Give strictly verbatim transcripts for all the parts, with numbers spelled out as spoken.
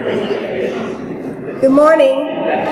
Good morning.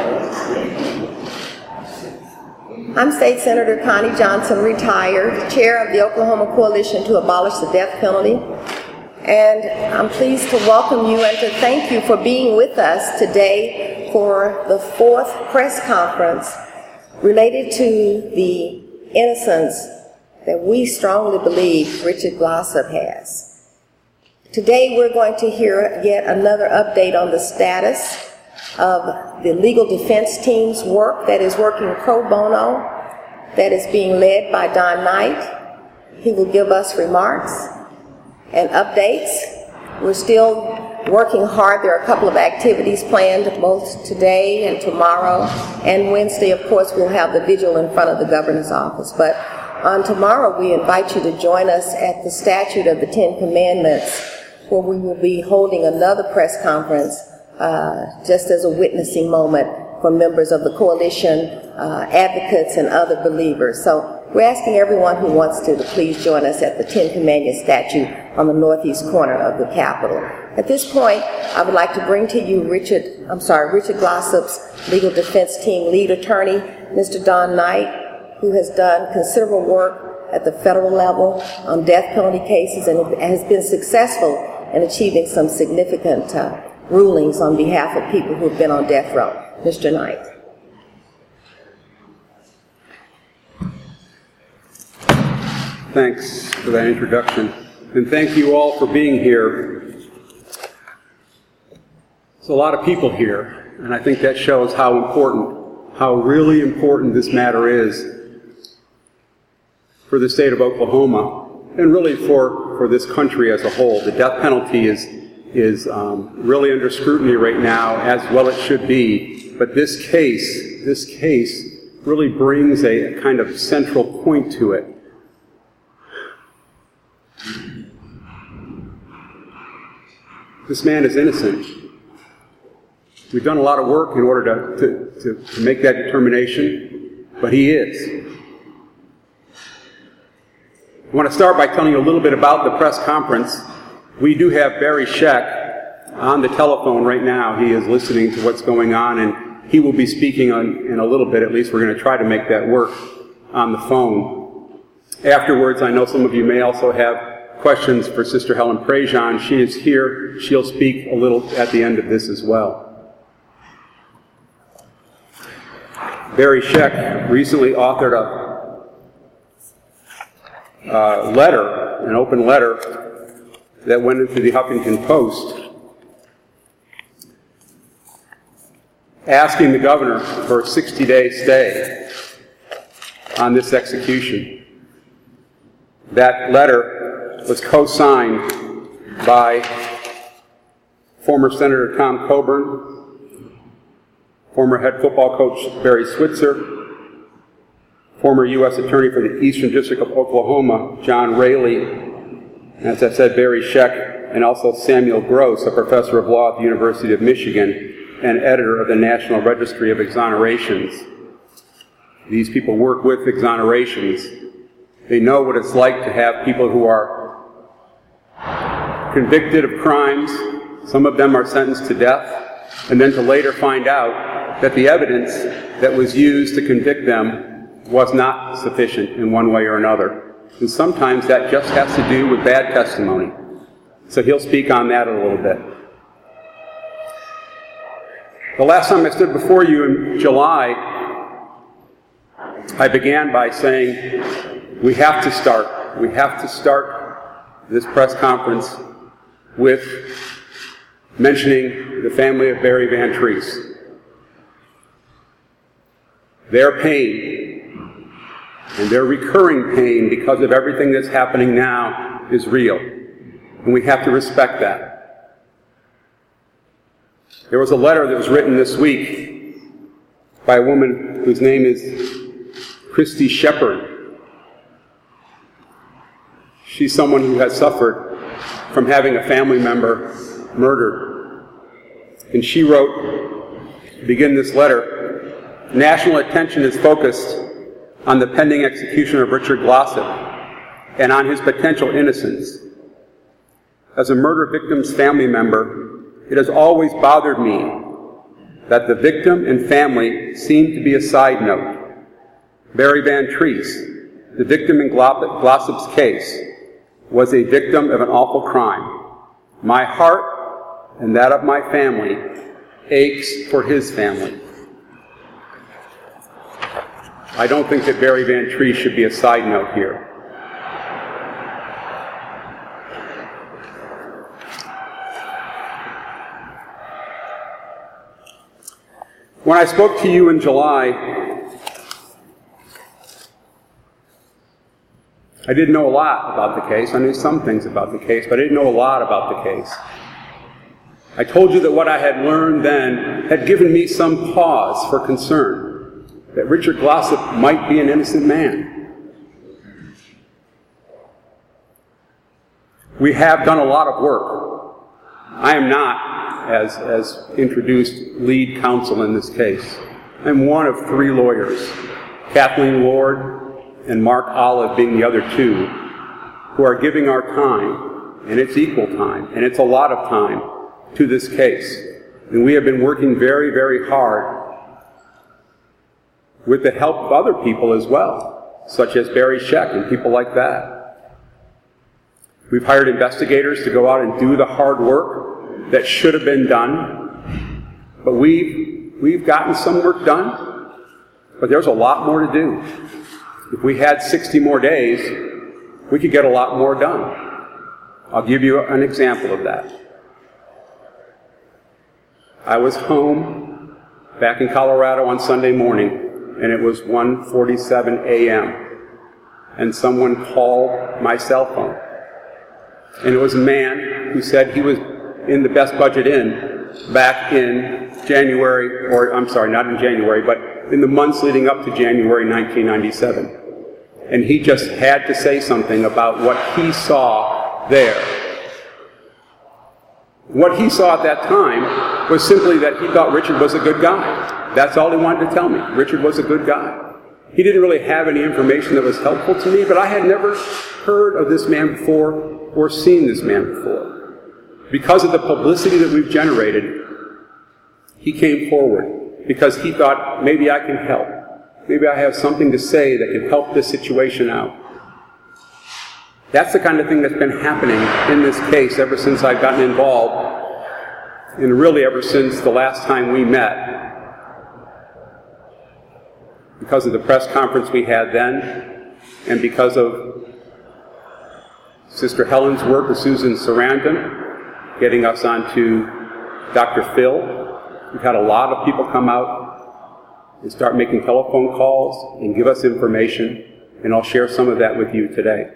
I'm State Senator Connie Johnson, retired, chair of the Oklahoma Coalition to Abolish the Death Penalty. And I'm pleased to welcome you and to thank you for being with us today for the fourth press conference related to the innocence that we strongly believe Richard Glossip has. Today we're going to hear yet another update on the status of the legal defense team's work that is working pro bono, that is being led by Don Knight. He will give us remarks and updates. We're still working hard. There are a couple of activities planned both today and tomorrow, and Wednesday, of course, we'll have the vigil in front of the governor's office. But on tomorrow, we invite you to join us at the Statute of the Ten Commandments, where we will be holding another press conference uh, just as a witnessing moment for members of the coalition, uh, advocates, and other believers. So we're asking everyone who wants to to please join us at the Ten Commandments statue on the northeast corner of the Capitol. At this point, I would like to bring to you Richard, I'm sorry, Richard Glossip's legal defense team lead attorney, Mister Don Knight, who has done considerable work at the federal level on death penalty cases and has been successful in achieving some significant uh, rulings on behalf of people who have been on death row. Mister Knight. Thanks for that introduction, and thank you all for being here. There's a lot of people here, and I think that shows how important, how really important this matter is for the state of Oklahoma, and really for, for this country as a whole. The death penalty is, is um, really under scrutiny right now, as well it should be, but this case, this case really brings a kind of central point to it. This man is innocent. We've done a lot of work in order to, to, to, to make that determination, but he is. I want to start by telling you a little bit about the press conference. We do have Barry Scheck on the telephone right now. He is listening to what's going on, and he will be speaking on, in a little bit. At least we're going to try to make that work on the phone. Afterwards, I know some of you may also have questions for Sister Helen Prejean. She is here. She'll speak a little at the end of this as well. Barry Scheck recently authored a, a letter, an open letter, that went into the Huffington Post asking the governor for a sixty-day stay on this execution. That letter was co-signed by former Senator Tom Coburn, former head football coach Barry Switzer, former U S Attorney for the Eastern District of Oklahoma, John Raley, and as I said, Barry Scheck, and also Samuel Gross, a professor of law at the University of Michigan and editor of the National Registry of Exonerations. These people work with exonerations. They know what it's like to have people who are convicted of crimes, some of them are sentenced to death, and then to later find out that the evidence that was used to convict them was not sufficient in one way or another. And sometimes that just has to do with bad testimony. So he'll speak on that a little bit. The last time I stood before you in July, I began by saying we have to start. We have to start this press conference with mentioning the family of Barry Van Treese. Their pain and their recurring pain because of everything that's happening now is real, and we have to respect that. There was a letter that was written this week by a woman whose name is Christy Shepard. She's someone who has suffered from having a family member murdered. And she wrote, to begin this letter, national attention is focused on the pending execution of Richard Glossip and on his potential innocence. As a murder victim's family member, it has always bothered me that the victim and family seem to be a side note. Barry Van Treese, the victim in Glossop's case, was a victim of an awful crime. My heart and that of my family aches for his family. I don't think that Barry Van Treese should be a side note here. When I spoke to you in July, I didn't know a lot about the case. I knew some things about the case, but I didn't know a lot about the case. I told you that what I had learned then had given me some pause for concern, that Richard Glossop might be an innocent man. We have done a lot of work. I am not, as, as introduced, lead counsel in this case. I'm one of three lawyers, Kathleen Lord and Mark Olive being the other two, who are giving our time, and it's equal time, and it's a lot of time, to this case. And we have been working very, very hard with the help of other people as well, such as Barry Scheck and people like that. We've hired investigators to go out and do the hard work that should have been done, but we've, we've gotten some work done, but there's a lot more to do. If we had sixty more days, we could get a lot more done. I'll give you an example of that. I was home back in Colorado on Sunday morning, and it was one forty-seven a.m., and someone called my cell phone. And it was a man who said he was in the Best Budget Inn back in January, or I'm sorry, not in January, but in the months leading up to January nineteen ninety-seven. And he just had to say something about what he saw there. What he saw at that time was simply that he thought Richard was a good guy. That's all he wanted to tell me. Richard was a good guy. He didn't really have any information that was helpful to me, but I had never heard of this man before or seen this man before. Because of the publicity that we've generated, he came forward because he thought, maybe I can help. Maybe I have something to say that can help this situation out. That's the kind of thing that's been happening in this case ever since I've gotten involved, and really ever since the last time we met. Because of the press conference we had then, and because of Sister Helen's work with Susan Sarandon, getting us onto Doctor Phil. We've had a lot of people come out and start making telephone calls and give us information, and I'll share some of that with you today.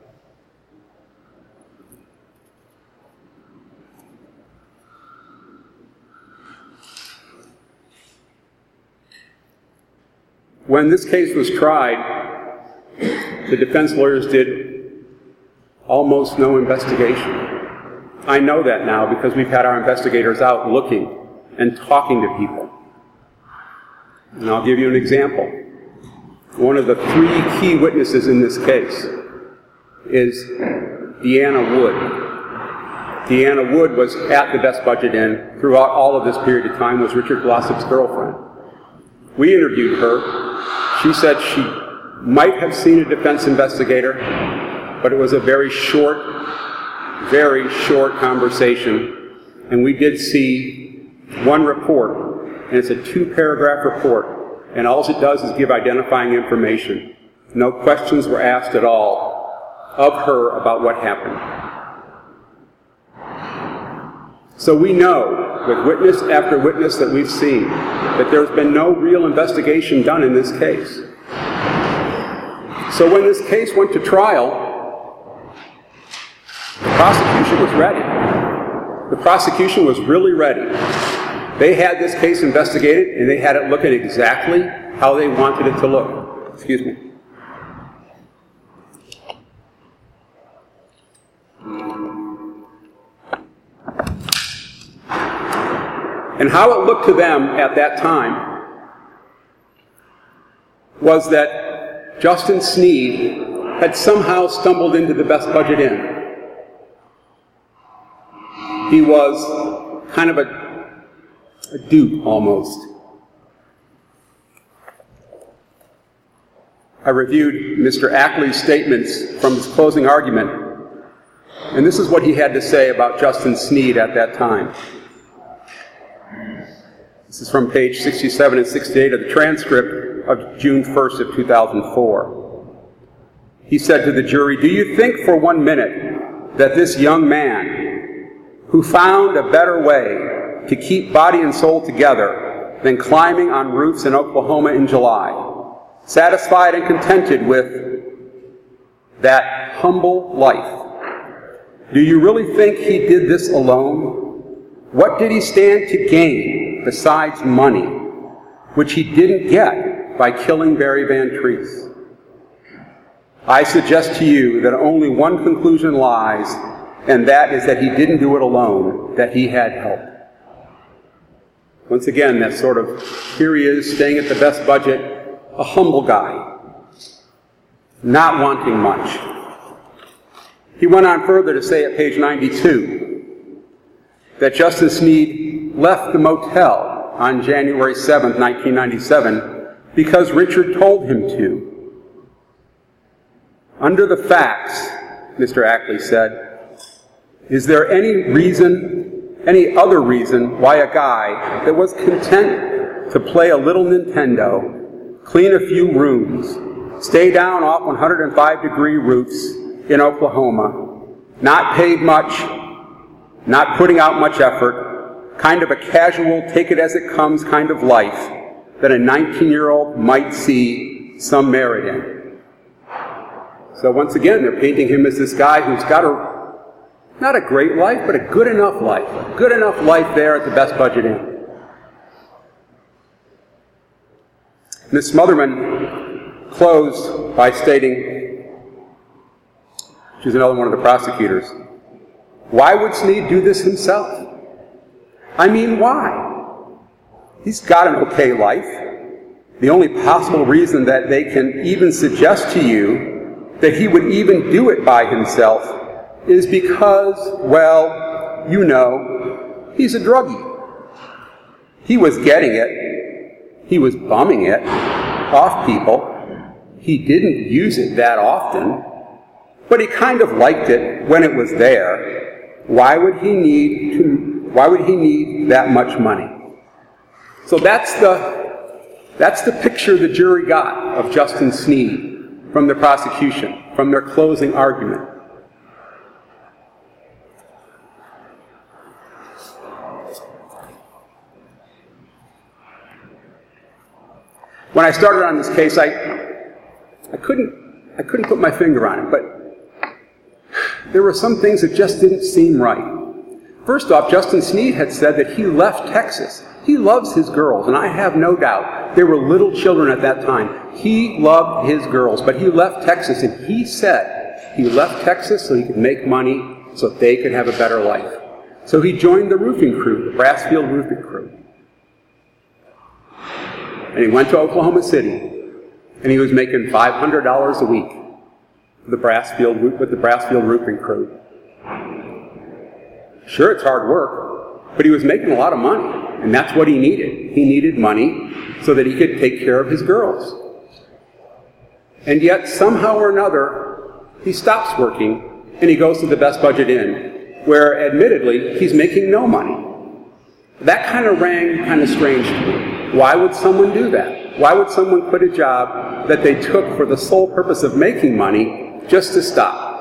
When this case was tried, the defense lawyers did almost no investigation. I know that now because we've had our investigators out looking and talking to people. And I'll give you an example. One of the three key witnesses in this case is Deanna Wood. Deanna Wood was at the Best Budget Inn throughout all of this period of time, was Richard Glossop's girlfriend. We interviewed her. She said she might have seen a defense investigator, but it was a very short, very short conversation. And we did see one report, and it's a two-paragraph report, and all it does is give identifying information. No questions were asked at all of her about what happened. So we know, with witness after witness that we've seen, that there's been no real investigation done in this case. So when this case went to trial, the prosecution was ready. The prosecution was really ready. They had this case investigated, and they had it look at exactly how they wanted it to look. Excuse me. And how it looked to them at that time was that Justin Sneed had somehow stumbled into the Best Budget Inn. He was kind of a, a dupe almost. I reviewed Mister Ackley's statements from his closing argument, and this is what he had to say about Justin Sneed at that time. This is from page sixty-seven and sixty-eight of the transcript of June first of two thousand four. He said to the jury, "Do you think for one minute that this young man, who found a better way to keep body and soul together than climbing on roofs in Oklahoma in July, satisfied and contented with that humble life, do you really think he did this alone? What did he stand to gain besides money, which he didn't get by killing Barry Van Treese? I suggest to you that only one conclusion lies, and that is that he didn't do it alone, that he had help." Once again, that sort of, here he is, staying at the best budget, a humble guy, not wanting much. He went on further to say at page ninety-two that Justin Sneed left the motel on January seventh, nineteen ninety-seven, because Richard told him to. Under the facts, Mister Ackley said, is there any reason, any other reason why a guy that was content to play a little Nintendo, clean a few rooms, stay down off one hundred five degree roofs in Oklahoma, not paid much, not putting out much effort, kind of a casual, take it as it comes kind of life that a nineteen-year-old might see some merit in? So once again, they're painting him as this guy who's got a, not a great life, but a good enough life. A good enough life there at the Best Budget Inn. Miz Smotherman closed by stating, she's another one of the prosecutors, why would Sneed do this himself? I mean, why? He's got an okay life. The only possible reason that they can even suggest to you that he would even do it by himself is because, well, you know, he's a druggie. He was getting it. He was bumming it off people. He didn't use it that often, but he kind of liked it when it was there. Why would he need to, why would he need that much money? So that's the, that's the picture the jury got of Justin Sneed from the prosecution, from their closing argument. When I started on this case, I, I couldn't, I couldn't put my finger on it, but there were some things that just didn't seem right. First off, Justin Sneed had said that he left Texas. He loves his girls, and I have no doubt they were little children at that time. He loved his girls, but he left Texas, and he said he left Texas so he could make money so they could have a better life. So he joined the roofing crew, the Brassfield roofing crew. And he went to Oklahoma City, and he was making five hundred dollars a week with the Brassfield, with the Brassfield roofing crew. Sure, it's hard work, but he was making a lot of money. And that's what he needed. He needed money so that he could take care of his girls. And yet, somehow or another, he stops working and he goes to the Best Budget Inn, where, admittedly, he's making no money. That kind of rang kind of strange to me. Why would someone do that? Why would someone quit a job that they took for the sole purpose of making money just to stop?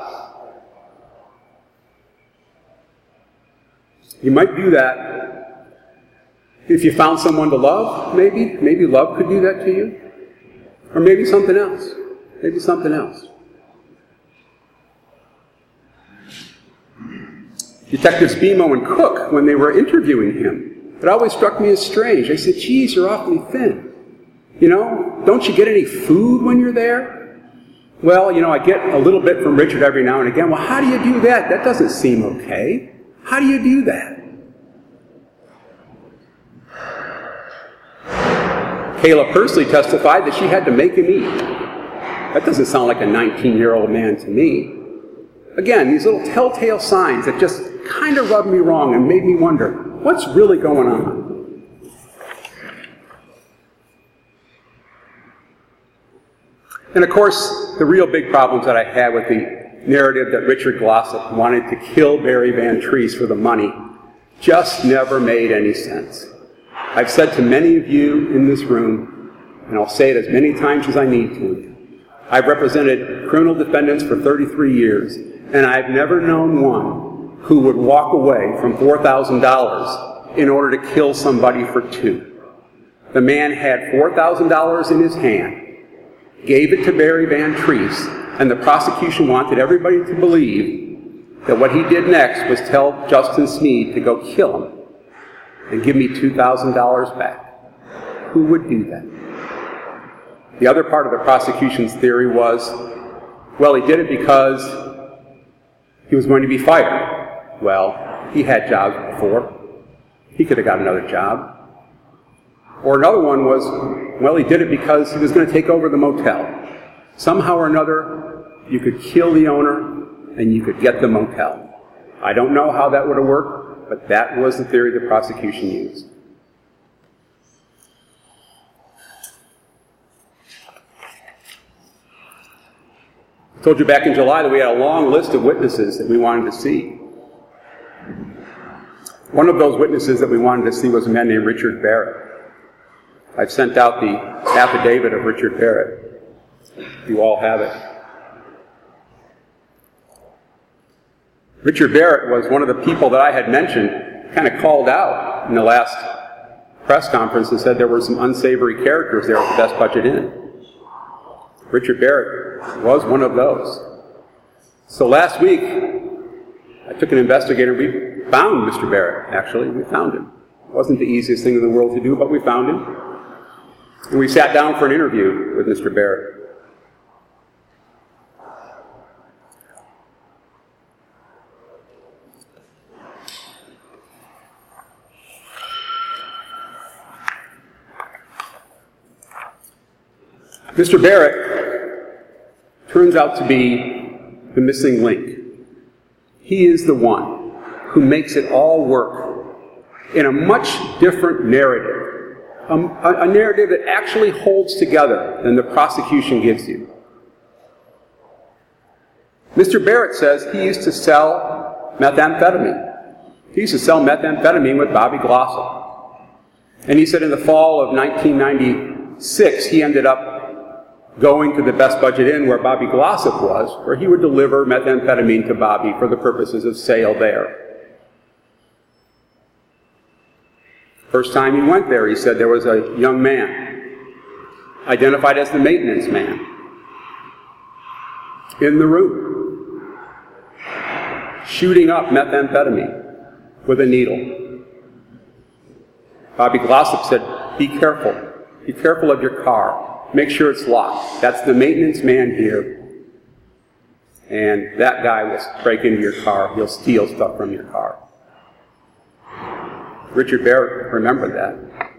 You might do that if you found someone to love, maybe. Maybe love could do that to you. Or maybe something else. Maybe something else. Detectives Bemo and Cook, when they were interviewing him, it always struck me as strange. They said, geez, you're awfully thin. You know, don't you get any food when you're there? Well, you know, I get a little bit from Richard every now and again. Well, how do you do that? That doesn't seem okay. How do you do that? Kayla Pursley testified that she had to make him eat. That doesn't sound like a nineteen-year-old man to me. Again, these little telltale signs that just kind of rubbed me wrong and made me wonder, What's really going on? And of course, the real big problems that I had with the narrative that Richard Glossop wanted to kill Barry Van Treese for the money just never made any sense. I've said to many of you in this room, and I'll say it as many times as I need to, I've represented criminal defendants for thirty-three years, and I've never known one who would walk away from four thousand dollars in order to kill somebody for two. The man had four thousand dollars in his hand, gave it to Barry Van Treese, and the prosecution wanted everybody to believe that what he did next was tell Justin Sneed to go kill him and give me two thousand dollars back. Who would do that? The other part of the prosecution's theory was, well, he did it because he was going to be fired. Well, he had jobs before. He could have got another job. Or another one was, well, he did it because he was going to take over the motel. Somehow or another, you could kill the owner and you could get the motel. I don't know how that would have worked, but that was the theory the prosecution used. I told you back in July that we had a long list of witnesses that we wanted to see. One of those witnesses that we wanted to see was a man named Richard Barrett. I've sent out the affidavit of Richard Barrett. You all have it. Richard Barrett was one of the people that I had mentioned, kind of called out in the last press conference and said there were some unsavory characters there at the Best Budget Inn. Richard Barrett was one of those. So last week, I took an investigator. We found Mister Barrett, actually. We found him. It wasn't the easiest thing in the world to do, but we found him. And we sat down for an interview with Mister Barrett. Mister Barrett turns out to be the missing link. He is the one who makes it all work in a much different narrative, a, a narrative that actually holds together than the prosecution gives you. Mister Barrett says he used to sell methamphetamine. He used to sell methamphetamine with Bobby Glossop. And he said in the fall of nineteen ninety-six, he ended up going to the Best Budget Inn where Bobby Glossop was, where he would deliver methamphetamine to Bobby for the purposes of sale there. First time he went there, he said there was a young man, identified as the maintenance man, in the room, shooting up methamphetamine with a needle. Bobby Glossop said, be careful. Be careful of your car. Make sure it's locked. That's the maintenance man here. And that guy will break into your car. He'll steal stuff from your car. Richard Barrett remembered that.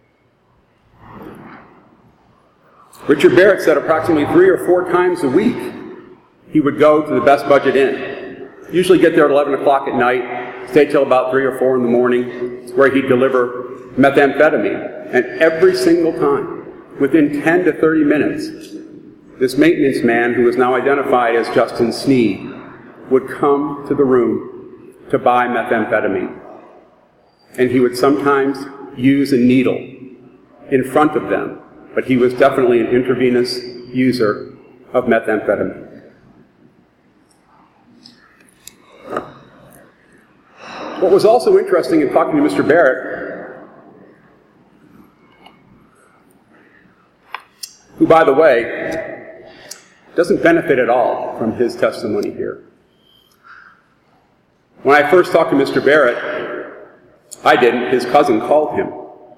Richard Barrett said approximately three or four times a week he would go to the Best Budget Inn. Usually get there at eleven o'clock at night, stay till about three or four in the morning, where he'd deliver methamphetamine. And every single time, within ten to thirty minutes, this maintenance man, who is now identified as Justin Sneed, would come to the room to buy methamphetamine. And he would sometimes use a needle in front of them, but he was definitely an intravenous user of methamphetamine. What was also interesting in talking to Mister Barrett, who, by the way, doesn't benefit at all from his testimony here. When I first talked to Mister Barrett, I didn't. His cousin called him.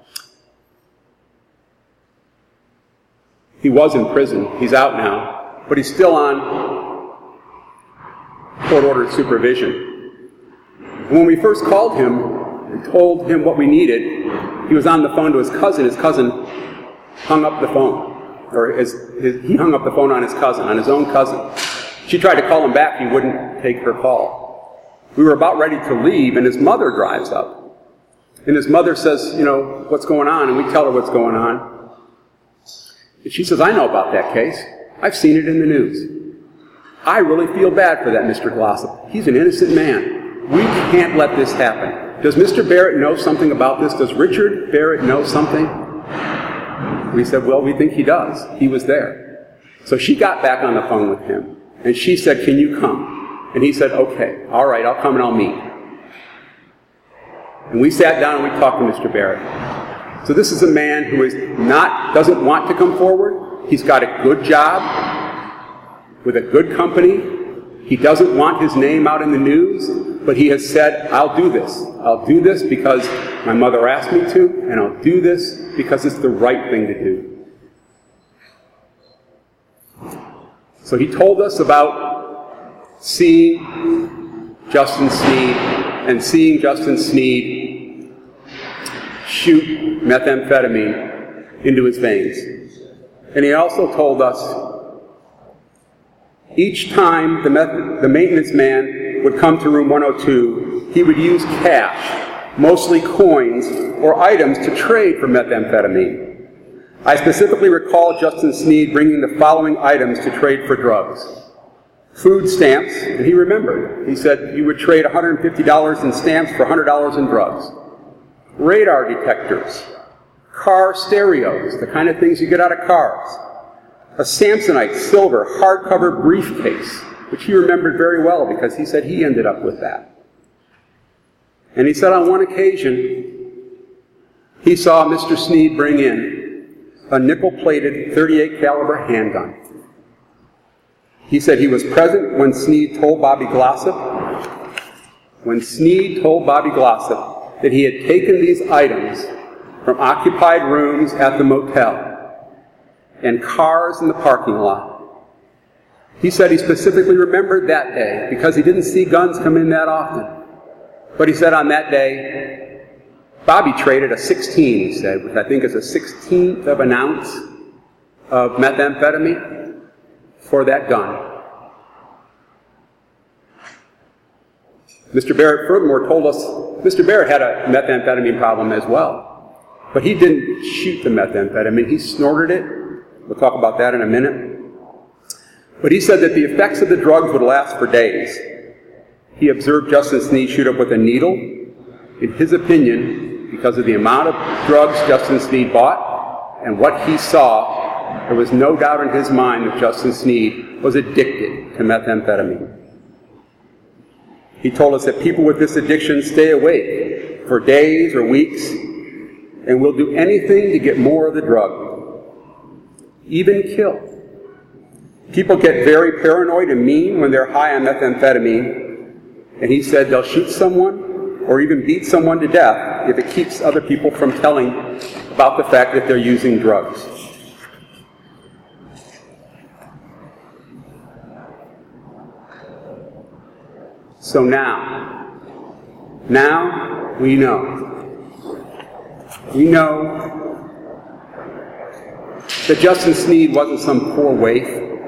He was in prison. He's out now, but he's still on court-ordered supervision. When we first called him and told him what we needed, he was on the phone to his cousin. His cousin hung up the phone. Or his, his, he hung up the phone on his cousin, on his own cousin. She tried to call him back. He wouldn't take her call. We were about ready to leave, and his mother drives up. And his mother says, you know, what's going on? And we tell her what's going on. And she says, I know about that case. I've seen it in the news. I really feel bad for that Mister Glossop. He's an innocent man. We can't let this happen. Does Mister Barrett know something about this? Does Richard Barrett know something? We said, well, we think he does. He was there. So she got back on the phone with him, and she said, can you come? And he said, okay, all right, I'll come and I'll meet. And we sat down and we talked to Mister Barrett. So this is a man who is not, doesn't want to come forward. He's got a good job with a good company. He doesn't want his name out in the news, but he has said, I'll do this. I'll do this because my mother asked me to, and I'll do this because it's the right thing to do. So he told us about seeing Justin Sneed and seeing Justin Sneed shoot methamphetamine into his veins. And he also told us each time the, meth- the maintenance man would come to room one oh two, he would use cash, mostly coins or items, to trade for methamphetamine. I specifically recall Justin Sneed bringing the following items to trade for drugs. Food stamps, and he remembered. He said he would trade one hundred fifty dollars in stamps for one hundred dollars in drugs. Radar detectors, car stereos, the kind of things you get out of cars. A Samsonite silver hardcover briefcase, which he remembered very well because he said he ended up with that. And he said on one occasion, he saw Mister Sneed bring in a nickel-plated thirty-eight caliber handgun. He said he was present when Sneed told Bobby Glossop, when Sneed told Bobby Glossop that he had taken these items from occupied rooms at the motel and cars in the parking lot. He said he specifically remembered that day because he didn't see guns come in that often. But he said on that day, Bobby traded a sixteen, he said, which I think is a sixteenth of an ounce of methamphetamine for that gun. Mister Barrett furthermore told us Mister Barrett had a methamphetamine problem as well. But he didn't shoot the methamphetamine, he snorted it. We'll talk about that in a minute. But he said that the effects of the drugs would last for days. He observed Justin Sneed shoot up with a needle. In his opinion, because of the amount of drugs Justin Sneed bought and what he saw, there was no doubt in his mind that Justin Sneed was addicted to methamphetamine. He told us that people with this addiction stay awake for days or weeks and will do anything to get more of the drug. Even kill. People get very paranoid and mean when they're high on methamphetamine, and he said they'll shoot someone or even beat someone to death if it keeps other people from telling about the fact that they're using drugs. So now, now we know. We know that Justin Sneed wasn't some poor waif,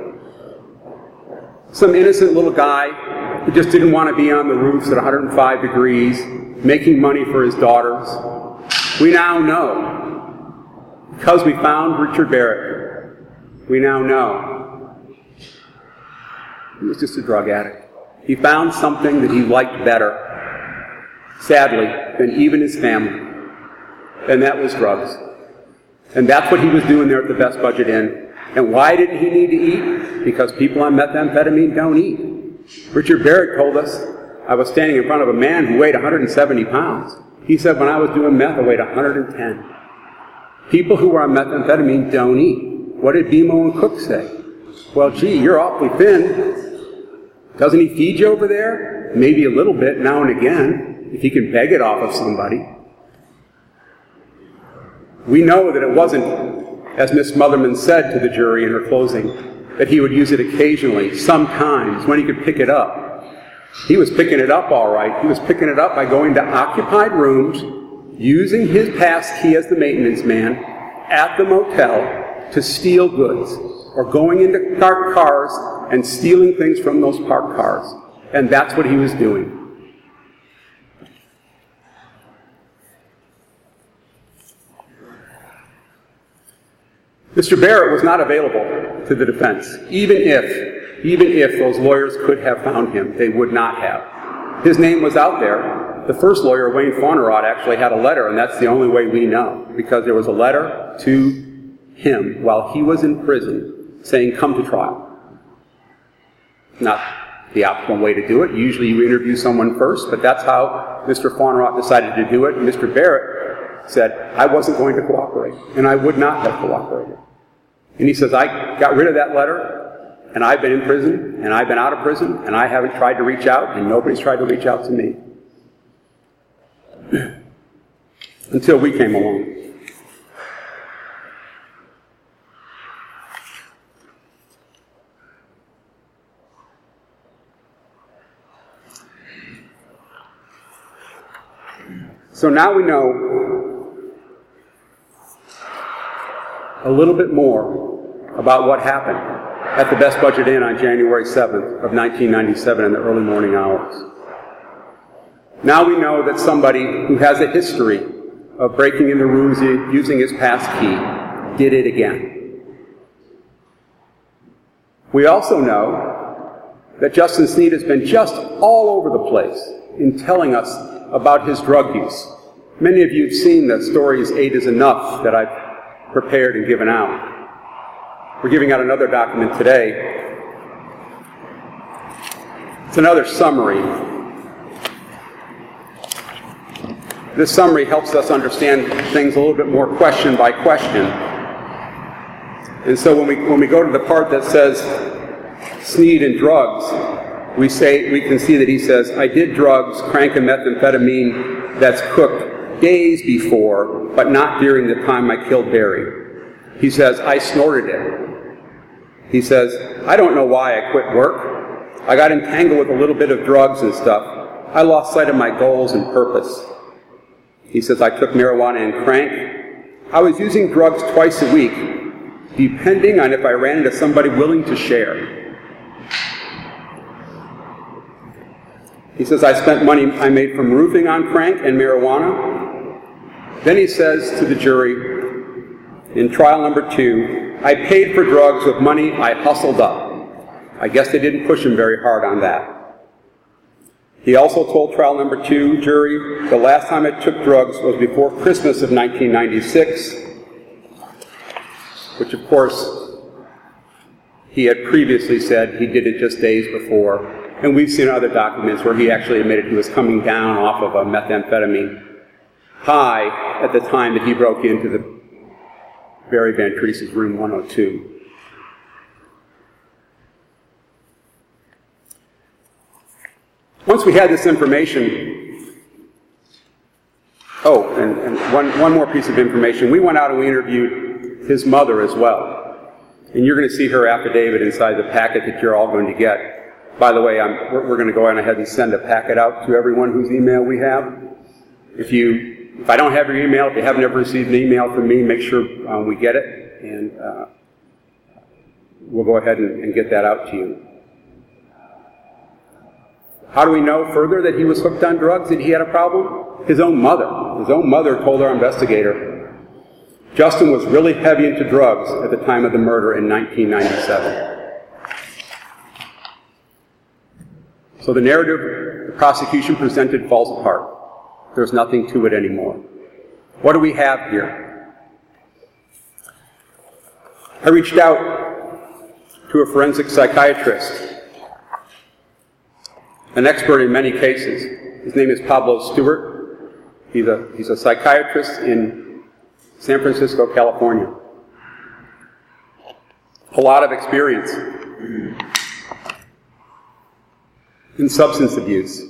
some innocent little guy who just didn't want to be on the roofs at one hundred five degrees, making money for his daughters. We now know, because we found Richard Barrett, we now know he was just a drug addict. He found something that he liked better, sadly, than even his family, and that was drugs. And that's what he was doing there at the Best Budget Inn. And why didn't he need to eat? Because people on methamphetamine don't eat. Richard Barrett told us, I was standing in front of a man who weighed one hundred seventy pounds. He said, when I was doing meth, I weighed one hundred ten. People who are on methamphetamine don't eat. What did Bimo and Cook say? Well, gee, you're awfully thin. Doesn't he feed you over there? Maybe a little bit now and again, if he can beg it off of somebody. We know that it wasn't, as Miss Motherman said to the jury in her closing, that he would use it occasionally, sometimes, when he could pick it up. He was picking it up all right. He was picking it up by going to occupied rooms, using his pass key as the maintenance man at the motel to steal goods, or going into parked cars and stealing things from those parked cars. And that's what he was doing. Mister Barrett was not available to the defense. Even if, even if those lawyers could have found him, they would not have. His name was out there. The first lawyer, Wayne Faunerot, actually had a letter, and that's the only way we know, because there was a letter to him while he was in prison saying, come to trial. Not the optimal way to do it. Usually you interview someone first, but that's how Mister Faunerot decided to do it. And Mister Barrett said, I wasn't going to cooperate, and I would not have cooperated. And he says, I got rid of that letter, and I've been in prison, and I've been out of prison, and I haven't tried to reach out, and nobody's tried to reach out to me. Until we came along. So now we know a little bit more about what happened at the Best Budget Inn on January seventh of nineteen ninety-seven in the early morning hours. Now we know that somebody who has a history of breaking into rooms using his pass key did it again. We also know that Justin Sneed has been just all over the place in telling us about his drug use. Many of you have seen the stories Eight is Enough that I've prepared and given out. We're giving out another document today. It's another summary. This summary helps us understand things a little bit more question by question. And so when we when we go to the part that says Sneed and drugs, we say we can see that he says, I did drugs, crank and methamphetamine that's cooked days before, but not during the time I killed Barry. He says, I snorted it. He says, I don't know why I quit work. I got entangled with a little bit of drugs and stuff. I lost sight of my goals and purpose. He says, I took marijuana and crank. I was using drugs twice a week, depending on if I ran into somebody willing to share. He says, I spent money I made from roofing on crank and marijuana. Then he says to the jury, in trial number two, I paid for drugs with money I hustled up. I guess they didn't push him very hard on that. He also told trial number two jury, the last time I took drugs was before Christmas of nineteen ninety-six, which of course he had previously said he did it just days before. And we've seen other documents where he actually admitted he was coming down off of a methamphetamine high at the time that he broke into the Barry Van Treese's room one oh two. Once we had this information, oh, and, and one, one more piece of information. We went out and we interviewed his mother as well. And you're going to see her affidavit inside the packet that you're all going to get. By the way, I'm, we're, we're going to go on ahead and send a packet out to everyone whose email we have. If you, if I don't have your email, if you haven't ever received an email from me, make sure um, we get it, and uh, we'll go ahead and, and get that out to you. How do we know further that he was hooked on drugs, that he had a problem? His own mother. His own mother told our investigator, Justin was really heavy into drugs at the time of the murder in nineteen ninety-seven. So the narrative the prosecution presented falls apart. There's nothing to it anymore. What do we have here? I reached out to a forensic psychiatrist, an expert in many cases. His name is Pablo Stewart. He's a, he's a psychiatrist in San Francisco, California. A lot of experience in substance abuse.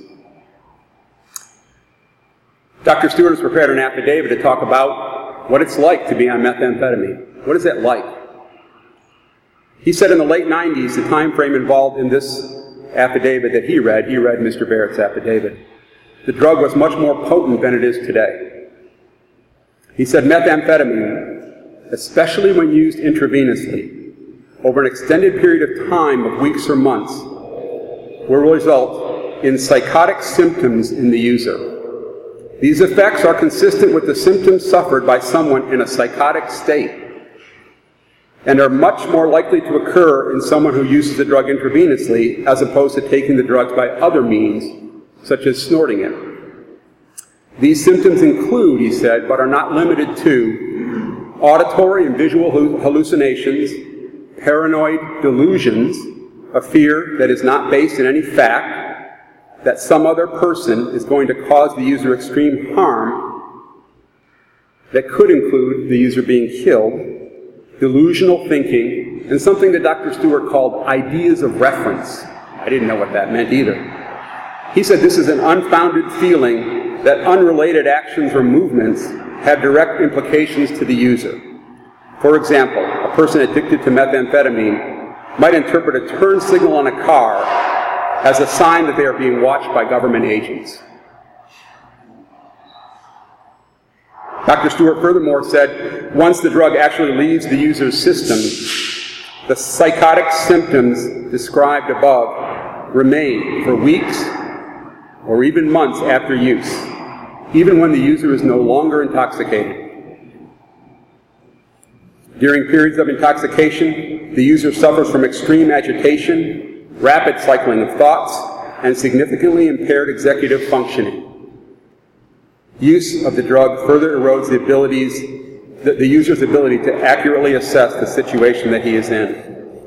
Doctor Stewart has prepared an affidavit to talk about what it's like to be on methamphetamine. What is that like? He said in the late nineties, the time frame involved in this affidavit that he read, he read Mister Barrett's affidavit, the drug was much more potent than it is today. He said methamphetamine, especially when used intravenously, over an extended period of time of weeks or months, will result in psychotic symptoms in the user. These effects are consistent with the symptoms suffered by someone in a psychotic state. and are much more likely to occur in someone who uses the drug intravenously as opposed to taking the drugs by other means, such as snorting it. These symptoms include, he said, but are not limited to, auditory and visual hallucinations, paranoid delusions, a fear that is not based in any fact, that some other person is going to cause the user extreme harm, that could include the user being killed, delusional thinking, and something that Doctor Stewart called ideas of reference. I didn't know what that meant either. He said this is an unfounded feeling that unrelated actions or movements have direct implications to the user. For example, a person addicted to methamphetamine might interpret a turn signal on a car as a sign that they are being watched by government agents. Doctor Stewart furthermore said, once the drug actually leaves the user's system, the psychotic symptoms described above remain for weeks or even months after use, even when the user is no longer intoxicated. During periods of intoxication, the user suffers from extreme agitation, rapid cycling of thoughts, and significantly impaired executive functioning. Use of the drug further erodes the abilities, the, the user's ability to accurately assess the situation that he is in.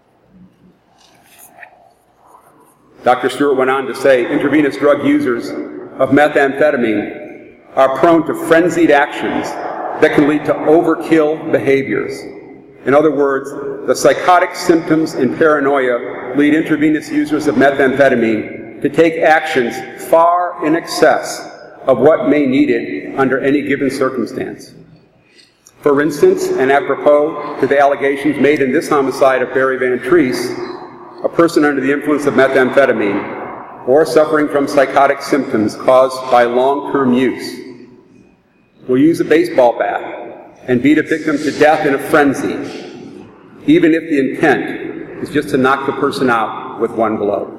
Doctor Stewart went on to say, intravenous drug users of methamphetamine are prone to frenzied actions that can lead to overkill behaviors. In other words, the psychotic symptoms and paranoia lead intravenous users of methamphetamine to take actions far in excess of what may be needed under any given circumstance. For instance, and apropos to the allegations made in this homicide of Barry Van Treese, a person under the influence of methamphetamine or suffering from psychotic symptoms caused by long-term use will use a baseball bat and beat a victim to death in a frenzy, even if the intent is just to knock the person out with one blow.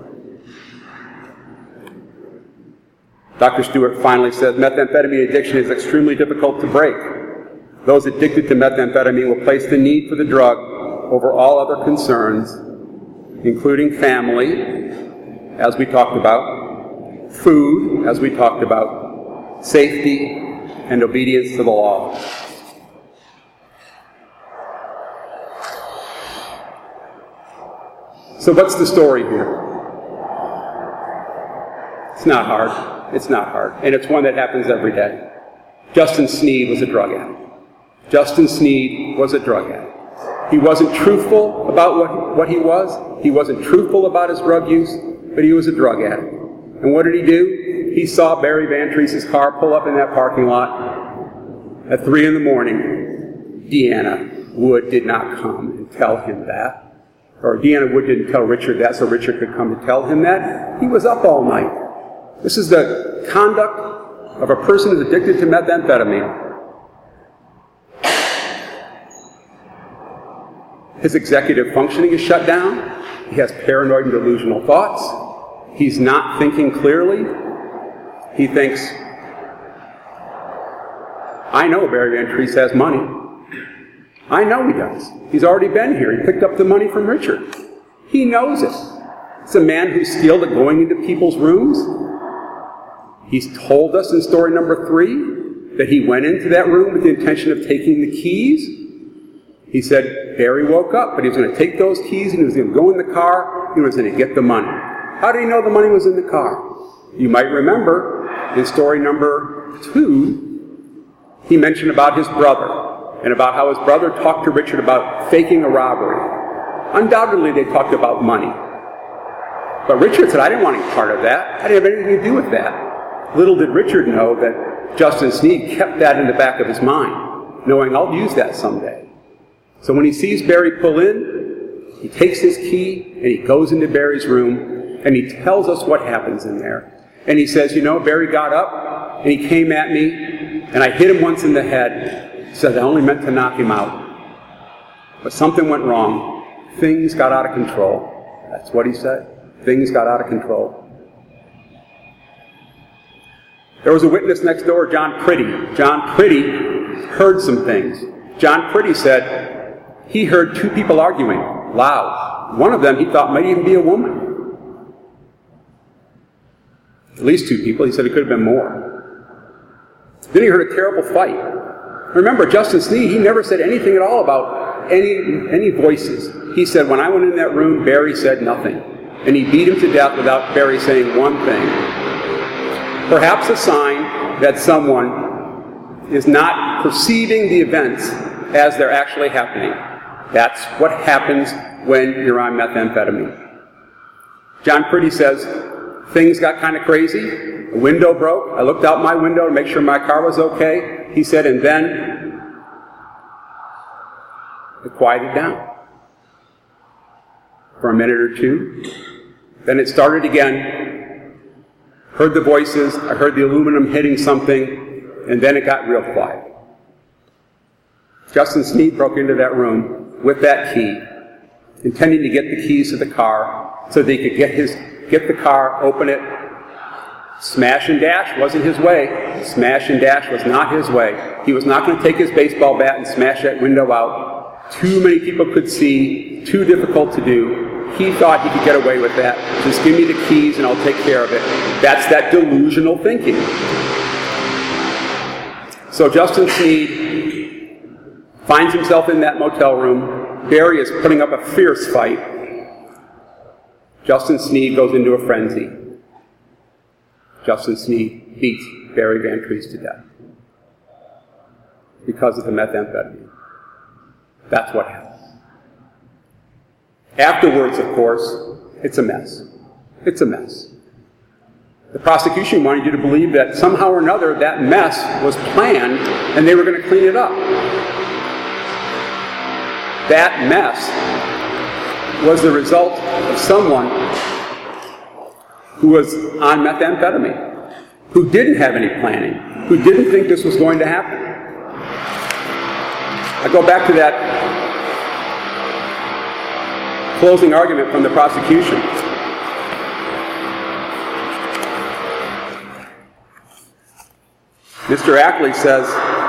Doctor Stewart finally said, methamphetamine addiction is extremely difficult to break. Those addicted to methamphetamine will place the need for the drug over all other concerns, including family, as we talked about, food, as we talked about, safety, and obedience to the law. So what's the story here? It's not hard. It's not hard. And it's one that happens every day. Justin Sneed was a drug addict. Justin Sneed was a drug addict. He wasn't truthful about what, what he was. He wasn't truthful about his drug use, but he was a drug addict. And what did he do? He saw Barry Van Treese's car pull up in that parking lot at three in the morning. Deanna Wood did not come and tell him that. Or Deanna Wood didn't tell Richard that so Richard could come to tell him that. He was up all night. This is the conduct of a person who's addicted to methamphetamine. His executive functioning is shut down. He has paranoid and delusional thoughts. He's not thinking clearly. He thinks, I know Barry Van Treese has money. I know he does. He's already been here. He picked up the money from Richard. He knows it. It's a man who's skilled at going into people's rooms. He's told us in story number three that he went into that room with the intention of taking the keys. He said Barry woke up, but he was going to take those keys and he was going to go in the car and he was going to get the money. How did he know the money was in the car? You might remember in story number two, he mentioned about his brother and about how his brother talked to Richard about faking a robbery. Undoubtedly, they talked about money. But Richard said, I didn't want any part of that. I didn't have anything to do with that. Little did Richard know that Justin Sneed kept that in the back of his mind, knowing I'll use that someday. So when he sees Barry pull in, he takes his key and he goes into Barry's room and he tells us what happens in there. And he says, you know, Barry got up and he came at me and I hit him once in the head. He said, I only meant to knock him out. But something went wrong. Things got out of control. That's what he said. Things got out of control. There was a witness next door, John Priddy. John Priddy heard some things. John Priddy said, he heard two people arguing loud. One of them he thought might even be a woman. At least two people. He said it could have been more. Then he heard a terrible fight. Remember, Justin Sneed, he never said anything at all about any, any voices. He said, when I went in that room, Barry said nothing. And he beat him to death without Barry saying one thing. Perhaps a sign that someone is not perceiving the events as they're actually happening. That's what happens when you're on methamphetamine. John Priddy says, things got kind of crazy. A window broke. I looked out my window to make sure my car was okay. He said, and then it quieted down for a minute or two. Then it started again. Heard the voices. I heard the aluminum hitting something. And then it got real quiet. Justin Sneed broke into that room with that key, intending to get the keys to the car so that he could get his get the car, open it. Smash and dash wasn't his way. Smash and dash was not his way. He was not going to take his baseball bat and smash that window out. Too many people could see, too difficult to do. He thought he could get away with that. Just give me the keys and I'll take care of it. That's that delusional thinking. So Justin Sneed finds himself in that motel room. Barry is putting up a fierce fight. Justin Sneed goes into a frenzy. Justin Sneed beats Barry Van Treese to death because of the methamphetamine. That's what happened. Afterwards, of course, it's a mess. It's a mess. The prosecution wanted you to believe that somehow or another that mess was planned and they were going to clean it up. That mess was the result of someone who was on methamphetamine, who didn't have any planning, who didn't think this was going to happen. I go back to that closing argument from the prosecution. Mister Ackley says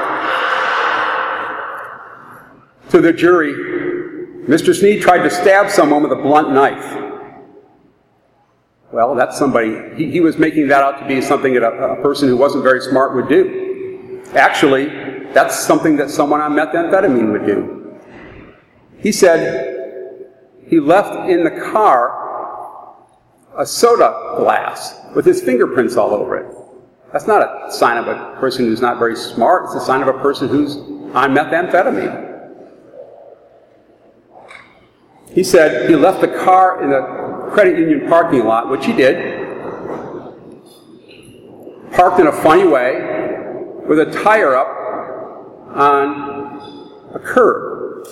to the jury, Mister Sneed tried to stab someone with a blunt knife. Well, that's somebody, he, he was making that out to be something that a, a person who wasn't very smart would do. Actually, that's something that someone on methamphetamine would do. He said he left in the car a soda glass with his fingerprints all over it. That's not a sign of a person who's not very smart. It's a sign of a person who's on methamphetamine. He said he left the car in the credit union parking lot, which he did, parked in a funny way, with a tire up on a curb.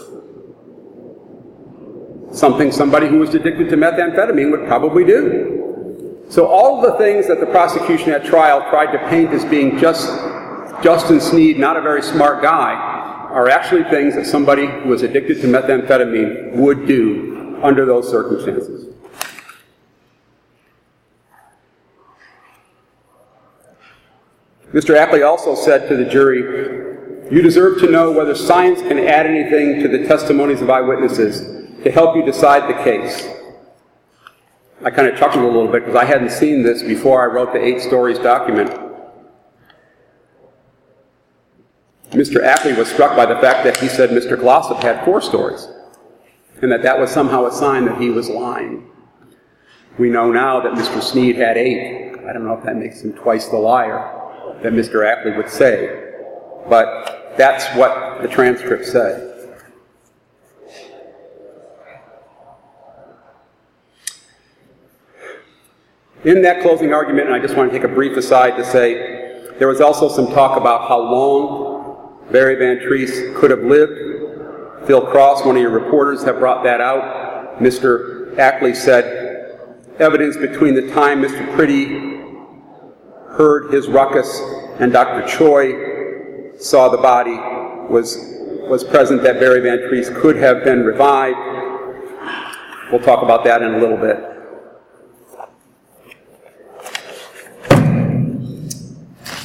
Something somebody who was addicted to methamphetamine would probably do. So all of the things that the prosecution at trial tried to paint as being just Justin Sneed, not a very smart guy, are actually things that somebody who was addicted to methamphetamine would do under those circumstances. Mister Ackley also said to the jury, you deserve to know whether science can add anything to the testimonies of eyewitnesses to help you decide the case. I kind of chuckled a little bit because I hadn't seen this before I wrote the eight stories document. Mister Ackley was struck by the fact that he said Mister Glossop had four stories, and that that was somehow a sign that he was lying. We know now that Mister Sneed had eight. I don't know if that makes him twice the liar that Mister Ackley would say, but that's what the transcript said. In that closing argument, and I just want to take a brief aside to say, there was also some talk about how long Barry Van Treese could have lived. Phil Cross, one of your reporters, have brought that out. Mister Ackley said, evidence between the time Mister Priddy heard his ruckus and Doctor Choi saw the body was, was present that Barry Van Treese could have been revived. We'll talk about that in a little bit.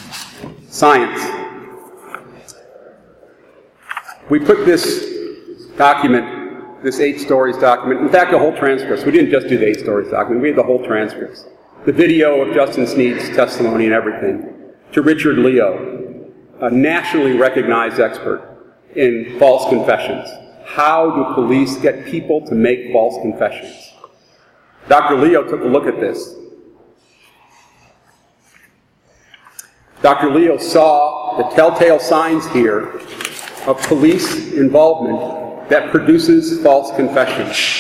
Science. We put this document, this eight stories document, in fact, the whole transcripts. We didn't just do the eight stories document, we had the whole transcripts. The video of Justin Sneed's testimony and everything, to Richard Leo, a nationally recognized expert in false confessions. How do police get people to make false confessions? Doctor Leo took a look at this. Doctor Leo saw the telltale signs here of police involvement that produces false confessions.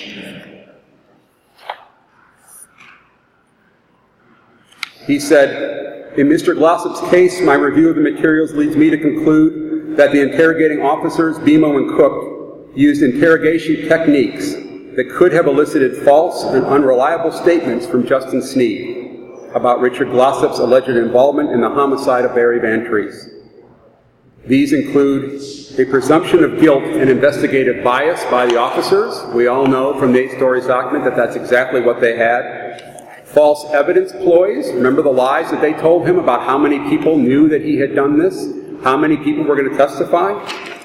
He said, in Mister Glossop's case, my review of the materials leads me to conclude that the interrogating officers, Bemo and Cook, used interrogation techniques that could have elicited false and unreliable statements from Justin Sneed about Richard Glossop's alleged involvement in the homicide of Barry Van Treese. These include a presumption of guilt and investigative bias by the officers. We all know from the eight stories document that that's exactly what they had. False evidence ploys. Remember the lies that they told him about how many people knew that he had done this? How many people were going to testify?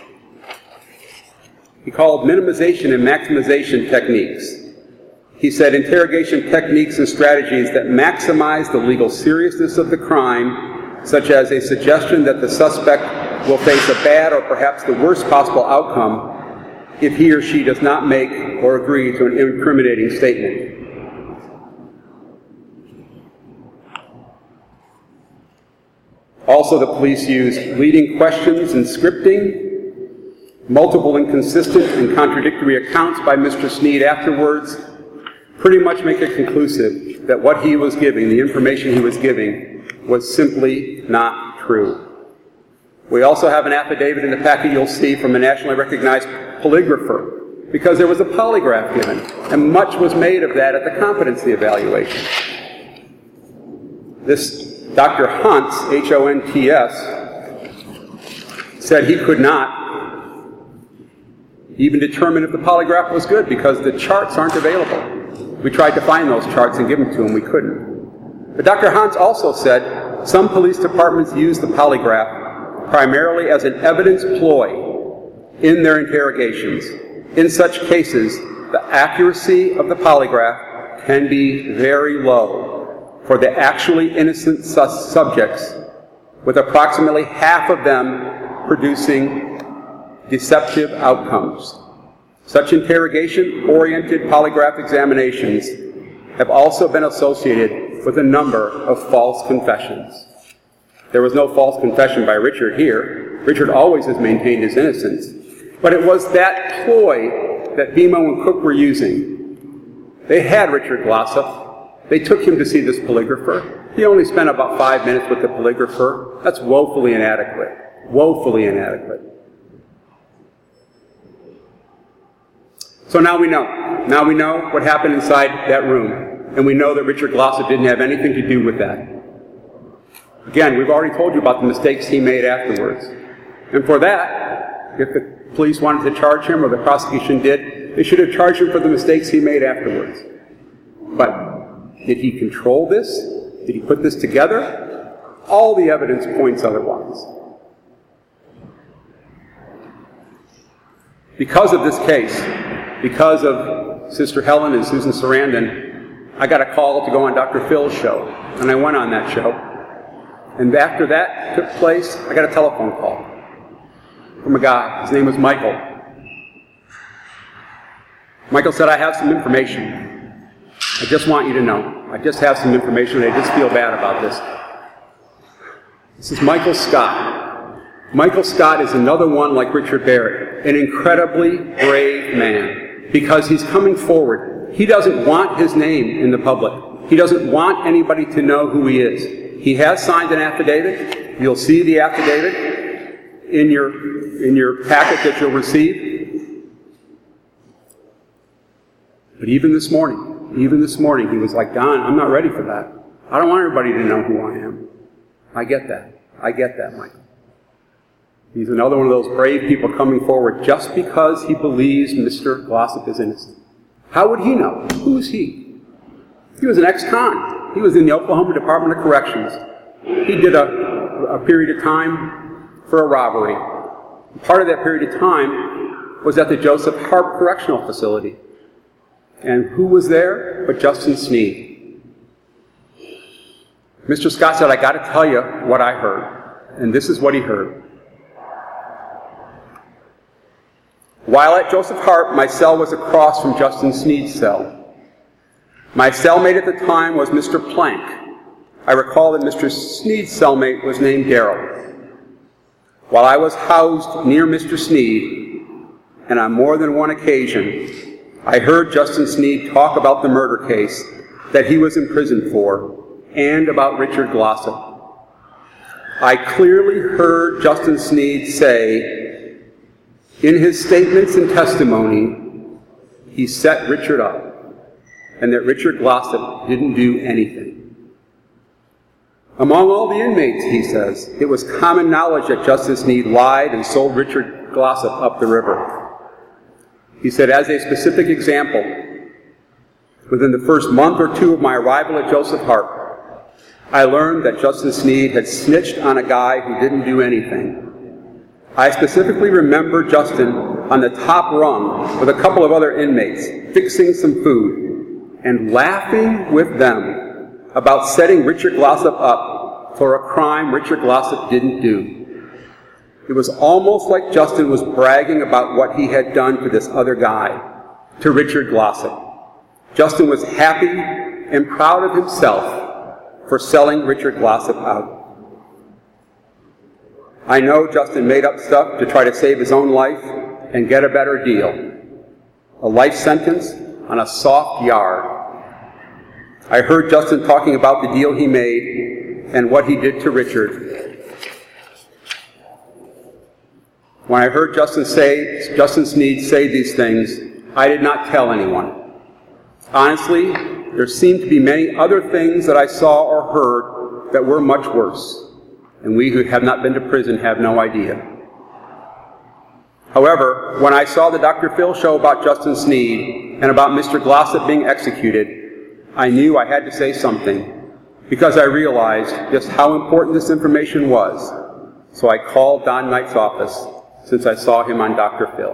He called minimization and maximization techniques. He said interrogation techniques and strategies that maximize the legal seriousness of the crime, such as a suggestion that the suspect will face a bad or perhaps the worst possible outcome if he or she does not make or agree to an incriminating statement. Also, the police used leading questions and scripting, multiple inconsistent and contradictory accounts by Mister Sneed afterwards, pretty much make it conclusive that what he was giving, the information he was giving, was simply not true. We also have an affidavit in the packet you'll see from a nationally recognized polygrapher, because there was a polygraph given, and much was made of that at the competency evaluation. This Doctor Huntz, H O N T S, said he could not even determine if the polygraph was good because the charts aren't available. We tried to find those charts and give them to him, we couldn't. But Doctor Huntz also said some police departments use the polygraph primarily as an evidence ploy in their interrogations. In such cases, the accuracy of the polygraph can be very low for the actually innocent sus- subjects, with approximately half of them producing deceptive outcomes. Such interrogation-oriented polygraph examinations have also been associated with a number of false confessions. There was no false confession by Richard here. Richard always has maintained his innocence. But it was that ploy that Bemo and Cook were using. They had Richard Glossop. They took him to see this polygrapher. He only spent about five minutes with the polygrapher. That's woefully inadequate. Woefully inadequate. So now we know. Now we know what happened inside that room. And we know that Richard Glossop didn't have anything to do with that. Again, we've already told you about the mistakes he made afterwards. And for that, if the police wanted to charge him, or the prosecution did, they should have charged him for the mistakes he made afterwards. But did he control this? Did he put this together? All the evidence points otherwise. Because of this case, because of Sister Helen and Susan Sarandon, I got a call to go on Doctor Phil's show, and I went on that show. And after that took place, I got a telephone call from a guy. His name was Michael. Michael said, I have some information. I just want you to know. I just have some information, and I just feel bad about this. This is Michael Scott. Michael Scott is another one like Richard Barrett, an incredibly brave man, because he's coming forward. He doesn't want his name in the public. He doesn't want anybody to know who he is. He has signed an affidavit. You'll see the affidavit in your, in your packet that you'll receive. But even this morning, Even this morning, he was like, Don, I'm not ready for that. I don't want everybody to know who I am. I get that. I get that, Michael. He's another one of those brave people coming forward just because he believes Mister Glossop is innocent. How would he know? Who's he? He was an ex-con. He was in the Oklahoma Department of Corrections. He did a, a period of time for a robbery. Part of that period of time, was at the Joseph Harp Correctional Facility. And who was there but Justin Sneed? Mister Scott said, I got to tell you what I heard. And this is what he heard. While at Joseph Harp, my cell was across from Justin Sneed's cell. My cellmate at the time was Mister Plank. I recall that Mister Sneed's cellmate was named Darrell. While I was housed near Mister Sneed, and on more than one occasion, I heard Justin Sneed talk about the murder case that he was in prison for, and about Richard Glossop. I clearly heard Justin Sneed say, in his statements and testimony, he set Richard up, and that Richard Glossop didn't do anything. Among all the inmates, he says, it was common knowledge that Justin Sneed lied and sold Richard Glossop up the river. He said, as a specific example, within the first month or two of my arrival at Joseph Harp, I learned that Justin Sneed had snitched on a guy who didn't do anything. I specifically remember Justin on the top rung with a couple of other inmates, fixing some food, and laughing with them about setting Richard Glossop up for a crime Richard Glossop didn't do. It was almost like Justin was bragging about what he had done to this other guy, to Richard Glossop. Justin was happy and proud of himself for selling Richard Glossop out. I know Justin made up stuff to try to save his own life and get a better deal. A life sentence on a soft yard. I heard Justin talking about the deal he made and what he did to Richard. When I heard Justin say, Justin Sneed say these things, I did not tell anyone. Honestly, there seemed to be many other things that I saw or heard that were much worse, and we who have not been to prison have no idea. However, when I saw the Doctor Phil show about Justin Sneed and about Mister Glossop being executed, I knew I had to say something, because I realized just how important this information was. So I called Don Knight's office, since I saw him on Doctor Phil.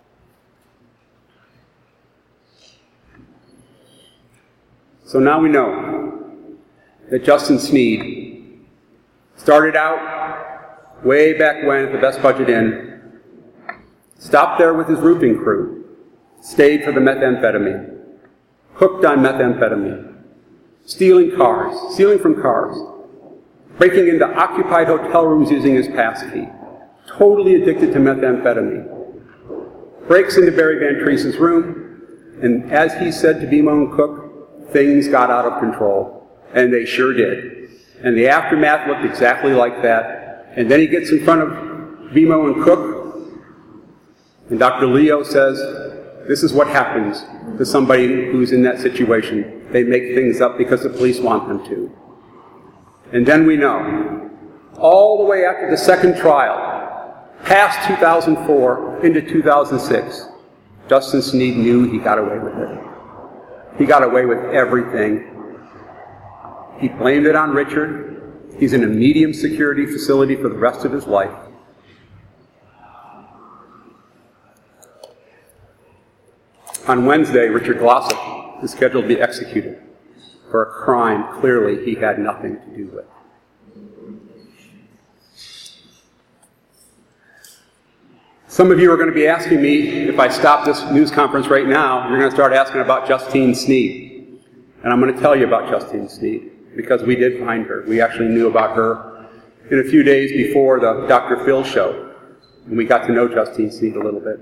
So now we know that Justin Sneed started out way back when at the Best Budget Inn, stopped there with his roofing crew, stayed for the methamphetamine, hooked on methamphetamine, stealing cars, stealing from cars, breaking into occupied hotel rooms using his passkey, totally addicted to methamphetamine, breaks into Barry Van Treese's room, and as he said to Bimo and Cook, things got out of control, and they sure did. And the aftermath looked exactly like that. And then he gets in front of Bimo and Cook, and Doctor Leo says, this is what happens to somebody who's in that situation. They make things up because the police want them to. And then we know, all the way after the second trial, past two thousand four into two thousand six, Justin Sneed knew he got away with it. He got away with everything. He blamed it on Richard. He's in a medium security facility for the rest of his life. On Wednesday, Richard Glossop is scheduled to be executed for a crime clearly he had nothing to do with. Some of you are going to be asking me, if I stop this news conference right now, you're going to start asking about Justine Sneed. And I'm going to tell you about Justine Sneed, because we did find her. We actually knew about her in a few days before the Doctor Phil show, and we got to know Justine Sneed a little bit.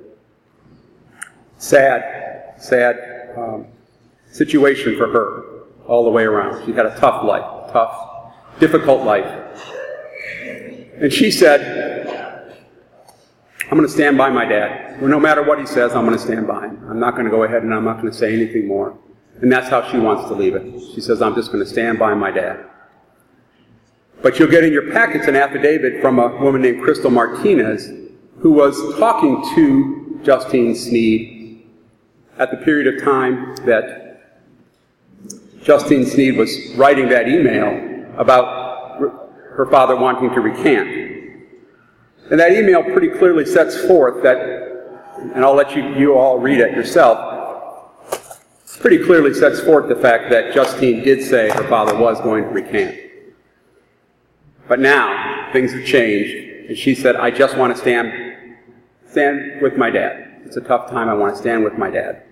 Sad, sad um, situation for her all the way around. She had a tough life, tough, difficult life. And she said, I'm going to stand by my dad. Well, no matter what he says, I'm going to stand by him. I'm not going to go ahead and I'm not going to say anything more. And that's how she wants to leave it. She says, I'm just going to stand by my dad. But you'll get in your packets an affidavit from a woman named Crystal Martinez, who was talking to Justine Sneed at the period of time that Justine Sneed was writing that email about her father wanting to recant. And that email pretty clearly sets forth that and I'll let you, you all read it yourself, pretty clearly sets forth the fact that Justine did say her father was going to recant. But now, things have changed, and she said, I just want to stand, stand with my dad. It's a tough time, I want to stand with my dad.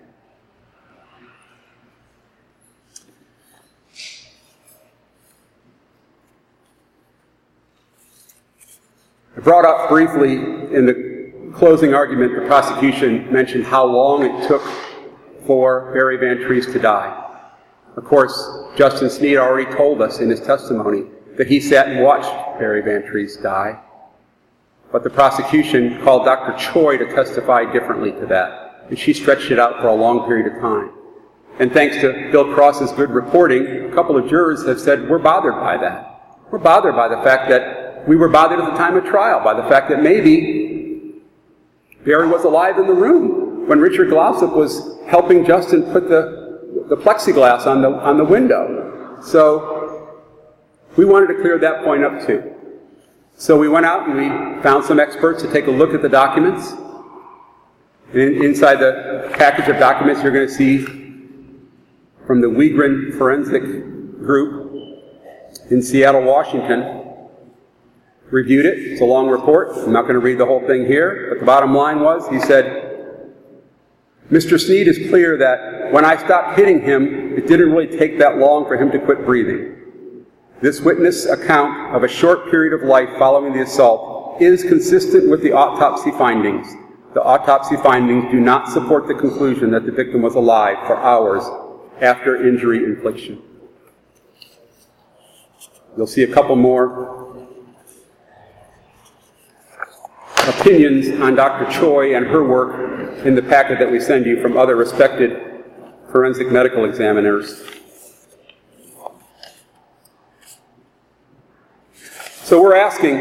I brought up briefly in the closing argument, the prosecution mentioned how long it took for Barry Vantrease to die. Of course, Justin Sneed already told us in his testimony that he sat and watched Barry Vantrease die. But the prosecution called Doctor Choi to testify differently to that, and she stretched it out for a long period of time. And thanks to Bill Cross's good reporting, a couple of jurors have said, we're bothered by that. We're bothered by the fact that we were bothered at the time of trial by the fact that maybe Barry was alive in the room when Richard Glossop was helping Justin put the, the plexiglass on the, on the window. So we wanted to clear that point up too. So we went out and we found some experts to take a look at the documents. And inside the package of documents you're going to see from the Wiegren Forensic Group in Seattle, Washington. Reviewed it. It's a long report. I'm not going to read the whole thing here, but the bottom line was, he said, Mister Sneed is clear that when I stopped hitting him, it didn't really take that long for him to quit breathing. This witness account of a short period of life following the assault is consistent with the autopsy findings. The autopsy findings do not support the conclusion that the victim was alive for hours after injury infliction. You'll see a couple more opinions on Doctor Choi and her work in the packet that we send you from other respected forensic medical examiners. So we're asking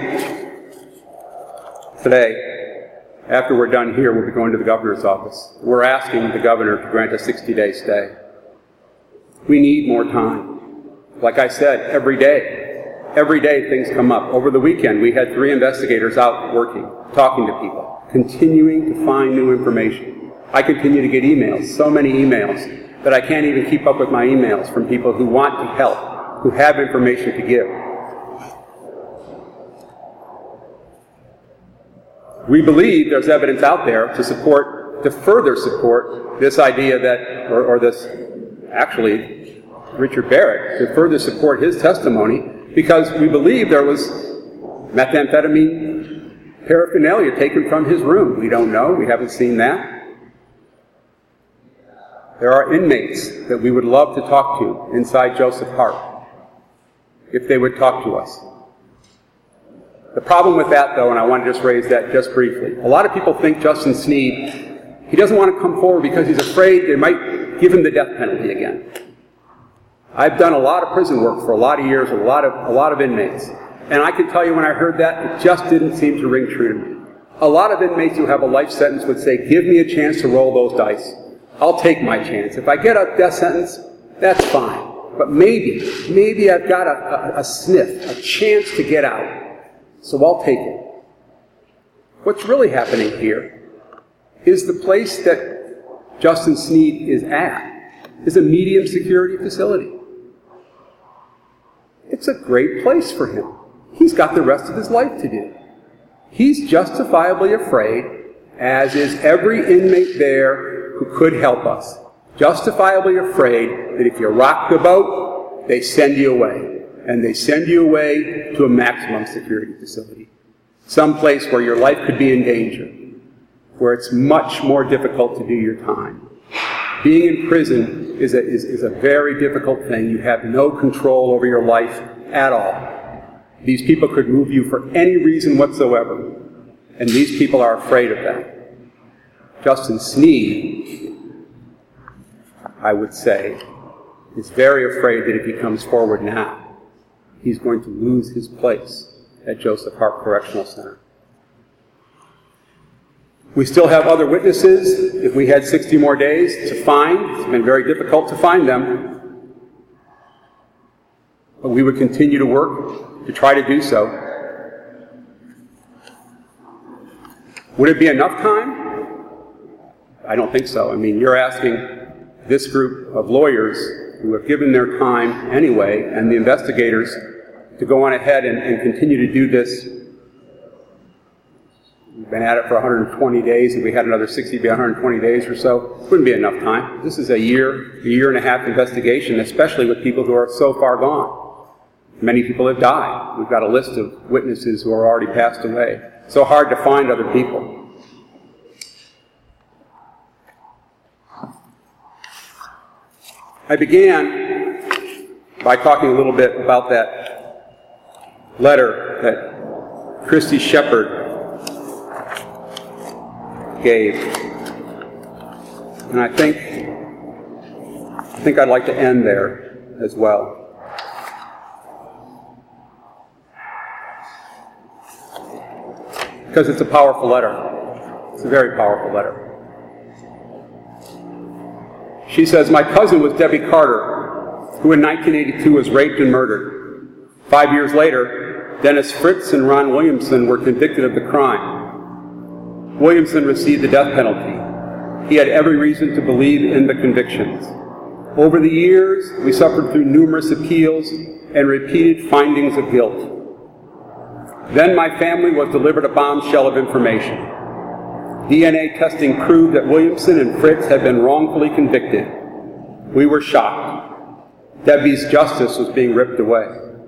today, after we're done here, we'll be going to the governor's office. We're asking the governor to grant a sixty-day stay. We need more time. Like I said, every day. Every day things come up. Over the weekend, we had three investigators out working, talking to people, continuing to find new information. I continue to get emails, so many emails, that I can't even keep up with my emails from people who want to help, who have information to give. We believe there's evidence out there to support, to further support this idea that, or, or this, actually, Richard Barrett, to further support his testimony, because we believe there was methamphetamine paraphernalia taken from his room. We don't know. We haven't seen that. There are inmates that we would love to talk to inside Joseph Hart, if they would talk to us. The problem with that, though, and I want to just raise that just briefly, a lot of people think Justin Sneed, he doesn't want to come forward because he's afraid they might give him the death penalty again. I've done a lot of prison work for a lot of years with a lot of, a lot of inmates. And I can tell you when I heard that, it just didn't seem to ring true to me. A lot of inmates who have a life sentence would say, give me a chance to roll those dice. I'll take my chance. If I get a death sentence, that's fine. But maybe, maybe I've got a, a, a sniff, a chance to get out. So I'll take it. What's really happening here is the place that Justin Sneed is at is a medium security facility. It's a great place for him. He's got the rest of his life to do. He's justifiably afraid, as is every inmate there who could help us, justifiably afraid that if you rock the boat, they send you away. And they send you away to a maximum security facility. Someplace where your life could be in danger, where it's much more difficult to do your time. Being in prison is a, is, is a very difficult thing. You have no control over your life at all. These people could move you for any reason whatsoever. And these people are afraid of that. Justin Sneed, I would say, is very afraid that if he comes forward now, he's going to lose his place at Joseph Hart Correctional Center. We still have other witnesses, if we had sixty more days to find. It's been very difficult to find them. But we would continue to work to try to do so. Would it be enough time? I don't think so. I mean, you're asking this group of lawyers who have given their time anyway, and the investigators, to go on ahead and, and continue to do this. We've been at it for one hundred twenty days. If we had another sixty, it'd be one hundred twenty days or so. It wouldn't be enough time. This is a year, a year and a half investigation, especially with people who are so far gone. Many people have died. We've got a list of witnesses who are already passed away. So hard to find other people. I began by talking a little bit about that letter that Christy Shepard gave. And I think, I think I'd like to end there as well. Because it's a powerful letter. It's a very powerful letter. She says, my cousin was Debbie Carter, who in nineteen eighty-two was raped and murdered. Five years later, Dennis Fritz and Ron Williamson were convicted of the crime. Williamson received the death penalty. He had every reason to believe in the convictions. Over the years, we suffered through numerous appeals and repeated findings of guilt. Then my family was delivered a bombshell of information. D N A testing proved that Williamson and Fritz had been wrongfully convicted. We were shocked. Debbie's justice was being ripped away.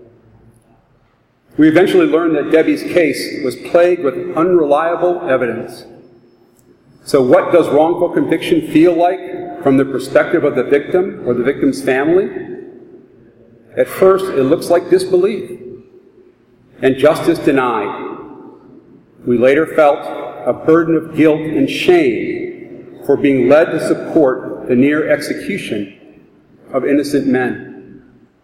We eventually learned that Debbie's case was plagued with unreliable evidence. So what does wrongful conviction feel like from the perspective of the victim or the victim's family? At first, it looks like disbelief and justice denied. We later felt a burden of guilt and shame for being led to support the near execution of innocent men.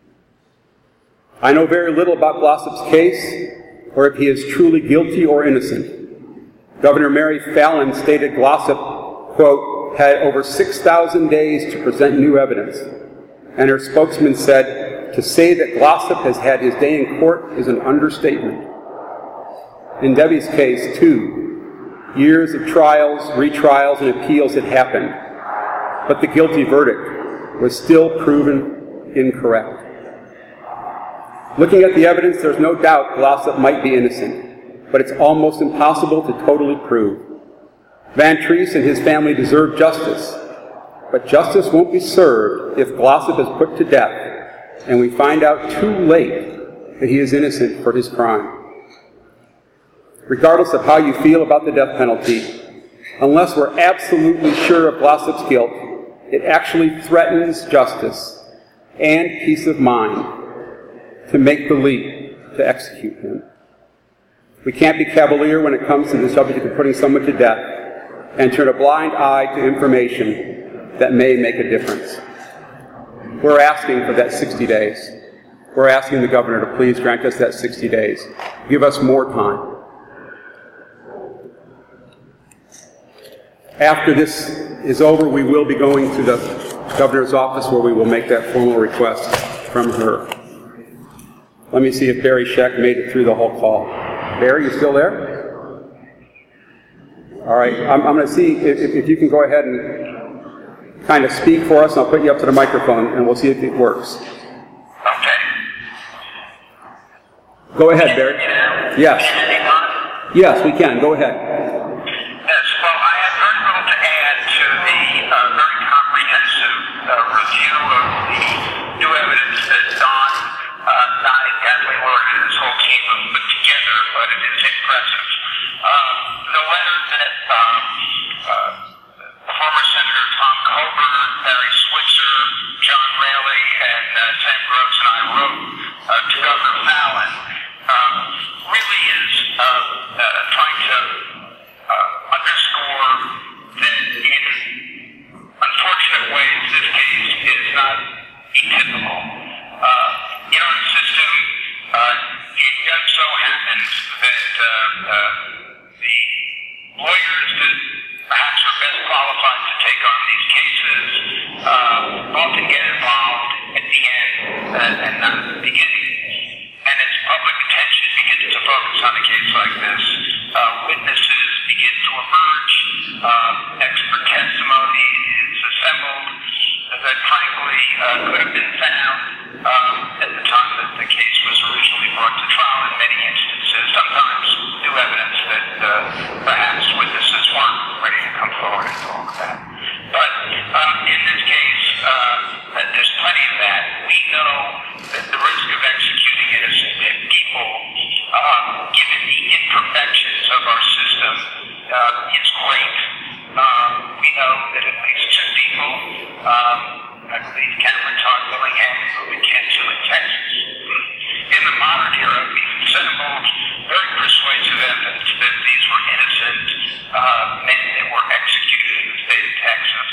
I know very little about Glossop's case, or if he is truly guilty or innocent. Governor Mary Fallin stated Glossop, quote, had over six thousand days to present new evidence. And her spokesman said, to say that Glossop has had his day in court is an understatement. In Debbie's case, too, years of trials, retrials, and appeals had happened, but the guilty verdict was still proven incorrect. Looking at the evidence, there's no doubt Glossop might be innocent, but it's almost impossible to totally prove. Van Treese and his family deserve justice, but justice won't be served if Glossop is put to death and we find out too late that he is innocent for his crime. Regardless of how you feel about the death penalty, unless we're absolutely sure of Glossop's guilt, it actually threatens justice and peace of mind to make the leap to execute him. We can't be cavalier when it comes to the subject of putting someone to death and turn a blind eye to information that may make a difference. We're asking for that sixty days. We're asking the governor to please grant us that sixty days. Give us more time. After this is over, we will be going to the governor's office where we will make that formal request from her. Let me see if Barry Scheck made it through the whole call. Barry, you still there? All right, I'm, I'm going to see if, if you can go ahead and kind of speak for us, and I'll put you up to the microphone, and we'll see if it works. Okay. Go ahead, Barry. Yes. Yes, we can. Go ahead. Yes, well, I have very little to add to the uh, very comprehensive uh, review of the new evidence that Don, uh, Donnie, Kathleen Lord, and his whole team have put together, but it is impressive. Um, the letter that um, uh, former Senator Tom Coburn, Barry Switzer, John Raley, and uh, Sam Groves and I wrote uh, to Governor Fallin um, really is uh, uh, trying to uh, underscore that in unfortunate ways this case is not atypical. Uh, in our system, uh, it just so happens that uh, uh, uh, could have been found um, at the time that the case was originally brought to trial. In many instances, sometimes new evidence that uh, perhaps witnesses weren't ready to come forward and talk about. But um, in this case, uh, there's plenty of that. We know that the risk of executing innocent people, um, given the imperfections of our system, uh, is great. Um, we know that at least two people, um, I believe Cameron Todd Willingham and Ruben Kensu in Texas, in the modern era, we've assembled very persuasive evidence that these were innocent uh, men that were executed in the state of Texas.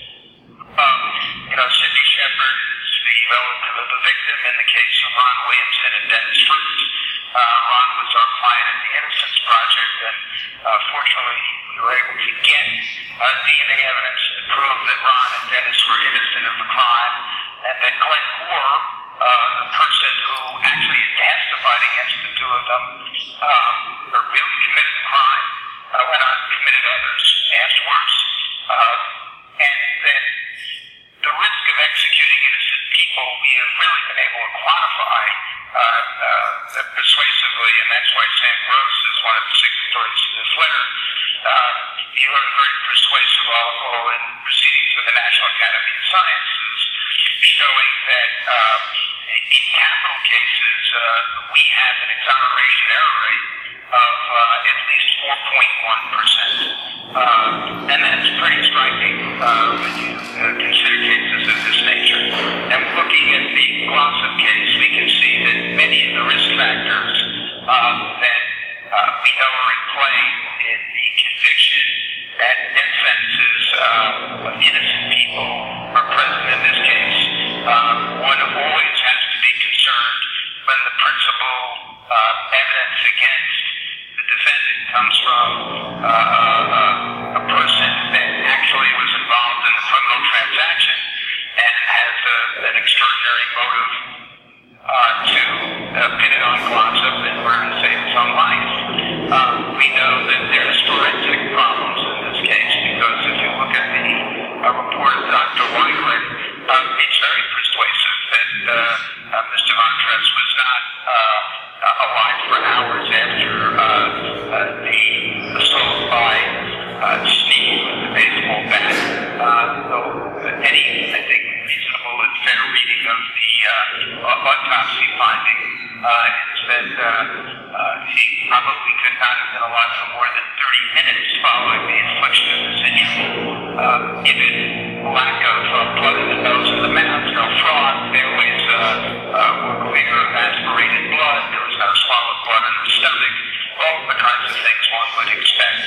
Um, you know, Cindy Shepard is the relative of the victim in the case of Ron Williamson and Dennis Fruits. Uh, Ron was our client at the Innocence Project, and uh, fortunately we were able to get uh, D N A evidence to prove that Ron and Dennis were innocent of the crime, and that Glenn Moore, uh, the person who actually had testified against the two of them, um, really committed the crime, uh, went on and committed others afterwards, uh, and that the risk of executing innocent people we have really been able to quantify uh, uh, persuasively, and that's why Sam Gross is one of the signatories to this letter. Uh, he wrote a very persuasive article in Proceedings of the National Academy of Sciences showing that uh, in capital cases uh, we have an exoneration error rate of uh, at least four point one percent. Uh, and that's pretty striking uh, when you uh, consider cases of this nature. And looking at the Glossop case, we can see that many of the risk factors uh, that uh, we know are in play in the conviction and death sentences uh, of innocent people are present in this case. Uh, one always has to be concerned when the principal uh, evidence against the defendant comes from uh, uh, a person that actually was involved in the criminal transaction and has a, an extraordinary motive uh, to uh, pin it on Glossop in order to save his own life. Uh, we know that there's forensic problems in this case because if you look at the uh, report of Doctor Weigler, um, it's very persuasive that uh, uh, Mister Montres was not uh, alive for hours after uh, uh, the assault by uh, Sneed with the baseball bat. Uh, so any, I think, reasonable and fair reading of the uh, autopsy finding uh, is that uh, uh, he probably could not have been alive for more than thirty minutes following the infliction of this injury. Uh, given lack of uh, blood in the nose and the mouth, no fraud, the airways uh, uh, were clear of aspirated blood, there was no swallowed blood in the stomach, all the kinds of things one would expect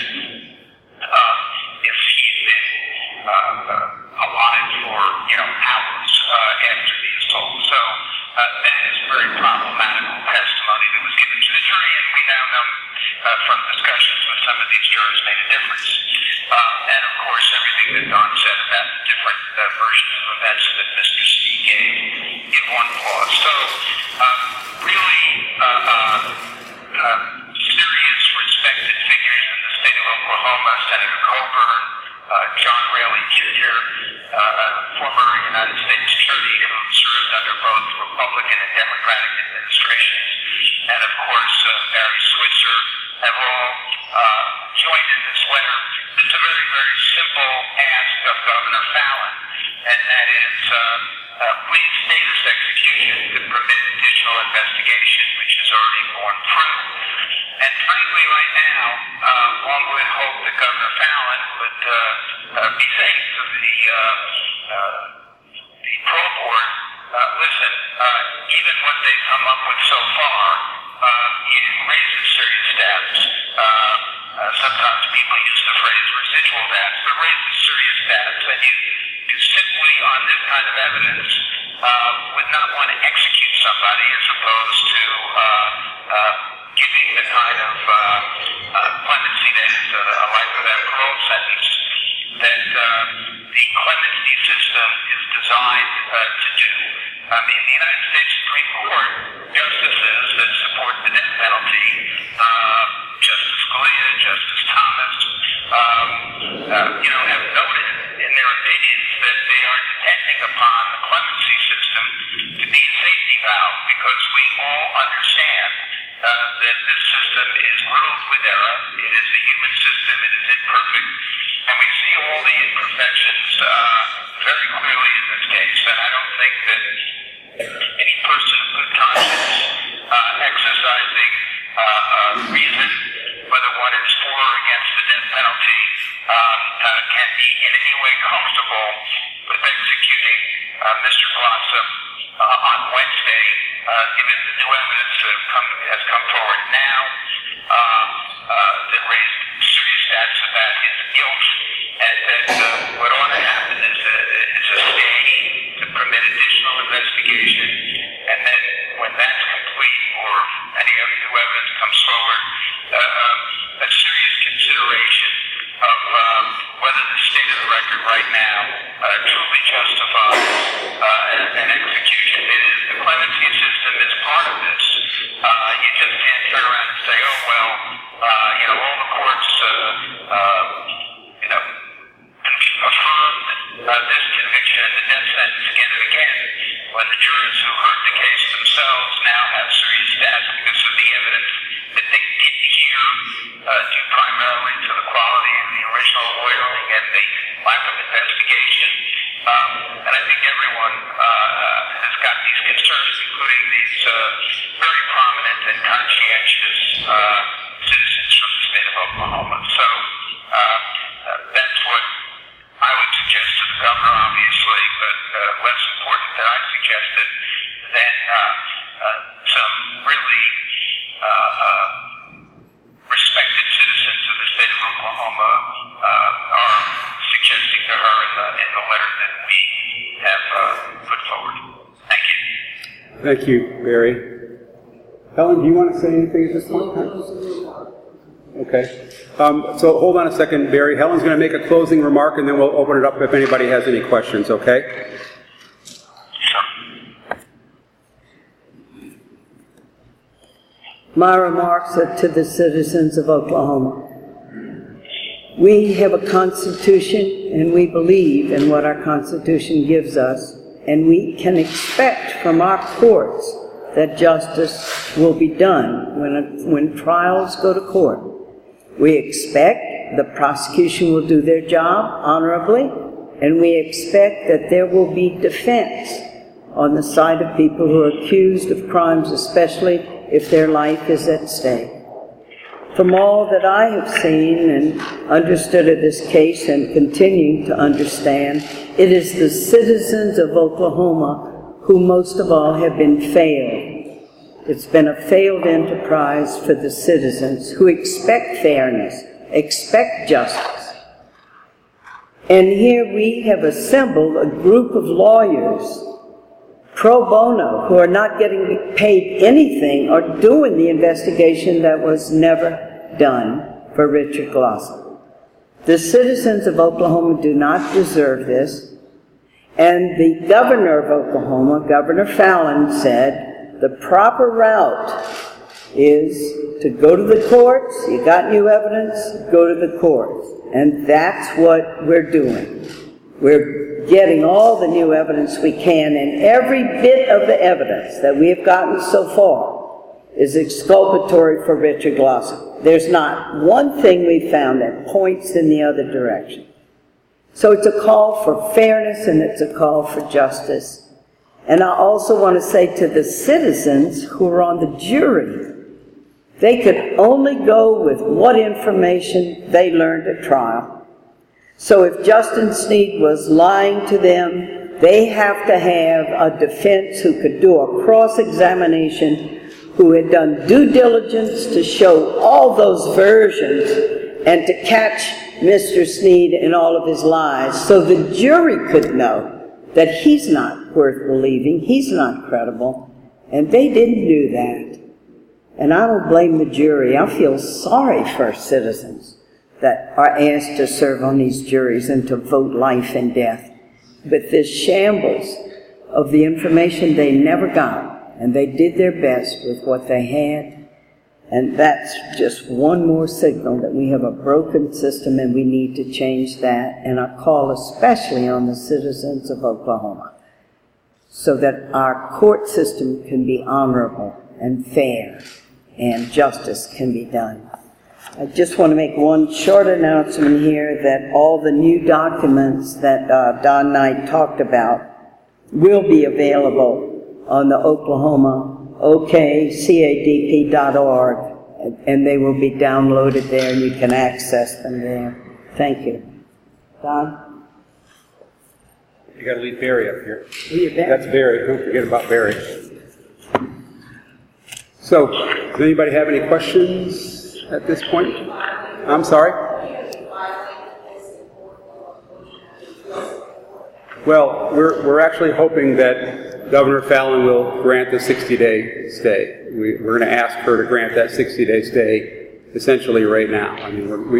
uh, if he'd been uh, uh, alive for, you know, hours uh, after the assault. So uh, that is very problematical testimony that was given to the jury, and we now know uh, from discussions with some of these jurors made a difference. Uh, and of course, everything that Don said about the different uh, versions of events that Mister Sneed gave in one clause. So um, really uh, uh, uh, serious respected figures in the state of Oklahoma, Senator Coburn, uh, John Raley Junior, uh, former United States attorney who served under both Republican and Democratic administrations, and of course uh, Barry Switzer, have all uh, joined in this letter. It's a very, very simple ask of Governor Fallin, and that is, uh, uh, please stay this execution to permit additional investigation, which is already borne fruit. And frankly, right now, uh, one would hope that Governor Fallin would uh, uh, be saying to the uh, uh, the parole board, uh, listen, uh, even what they've come up with so far, uh, it raises serious doubts. Uh, uh, sometimes people use the phrase residual doubts, but raises serious doubts, and you, you simply, on this kind of evidence, uh, would not want to execute somebody as opposed to uh, uh, giving the kind of uh, uh, clemency that is a, a life without parole sentence that uh, the clemency system is designed uh, to do. I mean, the United States Supreme Court justices that support the death penalty, uh, Justice Scalia, Justice Thomas, um, uh, you know, have noted in their opinions that they are depending upon the clemency system to be a safety valve, because we all understand uh, that this system is riddled with error. It is a human system. It is imperfect. And we see all the imperfections uh, very clearly in this case. And I don't think that any person of good conscience uh, exercising uh, uh, reason, whether one is for or against the death penalty, um, uh, can be in any way comfortable with executing uh, Mister Blossom uh, on Wednesday, uh, given the new evidence that have come, has come forward now uh, uh, that raised serious doubts about his guilt, and that uh, what ought to happen is a, is a stay to permit additional investigation, and then when that's complete or any other new evidence comes forward, uh, a serious consideration of um, whether the state of the record right now uh, truly justifies uh, an, an execution. It is, the clemency system is part of this. Uh, you just can't turn around and say, oh, well, uh, you know, all the courts, uh, uh, you know, affirmed uh, this conviction and the death sentence again and again, when the jurors who heard the case themselves now have serious doubts because of the evidence that they didn't hear, uh, due primarily to the quality of the original lawyering and the lack of investigation. Um, and I think everyone uh, has got these concerns, including these uh, very prominent and conscientious uh, citizens from the state of Oklahoma. So uh, uh, that's what I would suggest to the governor, obviously, but uh, less important that I suggested than uh, uh, some really uh, uh, respected citizens of the state of Oklahoma uh, are suggesting to her in the, in the letter that we have uh, put forward. Thank you. Thank you, Barry. Helen, do you want to say anything at this point? Okay. Um, so hold on a second, Barry. Helen's going to make a closing remark, and then we'll open it up if anybody has any questions, okay? My remarks are to the citizens of Oklahoma. We have a Constitution, and we believe in what our Constitution gives us, and we can expect from our courts that justice will be done when, a, when trials go to court. We expect the prosecution will do their job honorably, and we expect that there will be defense on the side of people who are accused of crimes, especially if their life is at stake. From all that I have seen and understood of this case and continuing to understand, it is the citizens of Oklahoma who most of all have been failed. It's been a failed enterprise for the citizens who expect fairness, expect justice. And here we have assembled a group of lawyers, pro bono, who are not getting paid anything or doing the investigation that was never done for Richard Glossop. The citizens of Oklahoma do not deserve this. And the governor of Oklahoma, Governor Fallin, said, the proper route is to go to the courts. You got new evidence, go to the courts. And that's what we're doing. We're getting all the new evidence we can, and every bit of the evidence that we have gotten so far is exculpatory for Richard Glossop. There's not one thing we found that points in the other direction. So it's a call for fairness and it's a call for justice. And I also want to say to the citizens who are on the jury, they could only go with what information they learned at trial. So if Justin Snead was lying to them, they have to have a defense who could do a cross-examination, who had done due diligence to show all those versions and to catch Mister Snead in all of his lies, so the jury could know that he's not worth believing, he's not credible, and they didn't do that. And I don't blame the jury. I feel sorry for citizens that are asked to serve on these juries and to vote life and death. But this shambles of the information they never got, and they did their best with what they had, And that's just one more signal that we have a broken system and we need to change that. And I call especially on the citizens of Oklahoma so that our court system can be honorable and fair and justice can be done. I just want to make one short announcement here that all the new documents that uh, Don Knight talked about will be available on the Oklahoma O K C A D P dot org, and they will be downloaded there and you can access them there. Thank you. Don? You got to leave Barry up here. You bet. That's Barry. Don't forget about Barry. So, does anybody have any questions at this point? I'm sorry? Well, we're, we're actually hoping that Governor Fallin will grant the sixty-day stay. We, we're going to ask her to grant that sixty-day stay essentially right now. I mean, we're, we,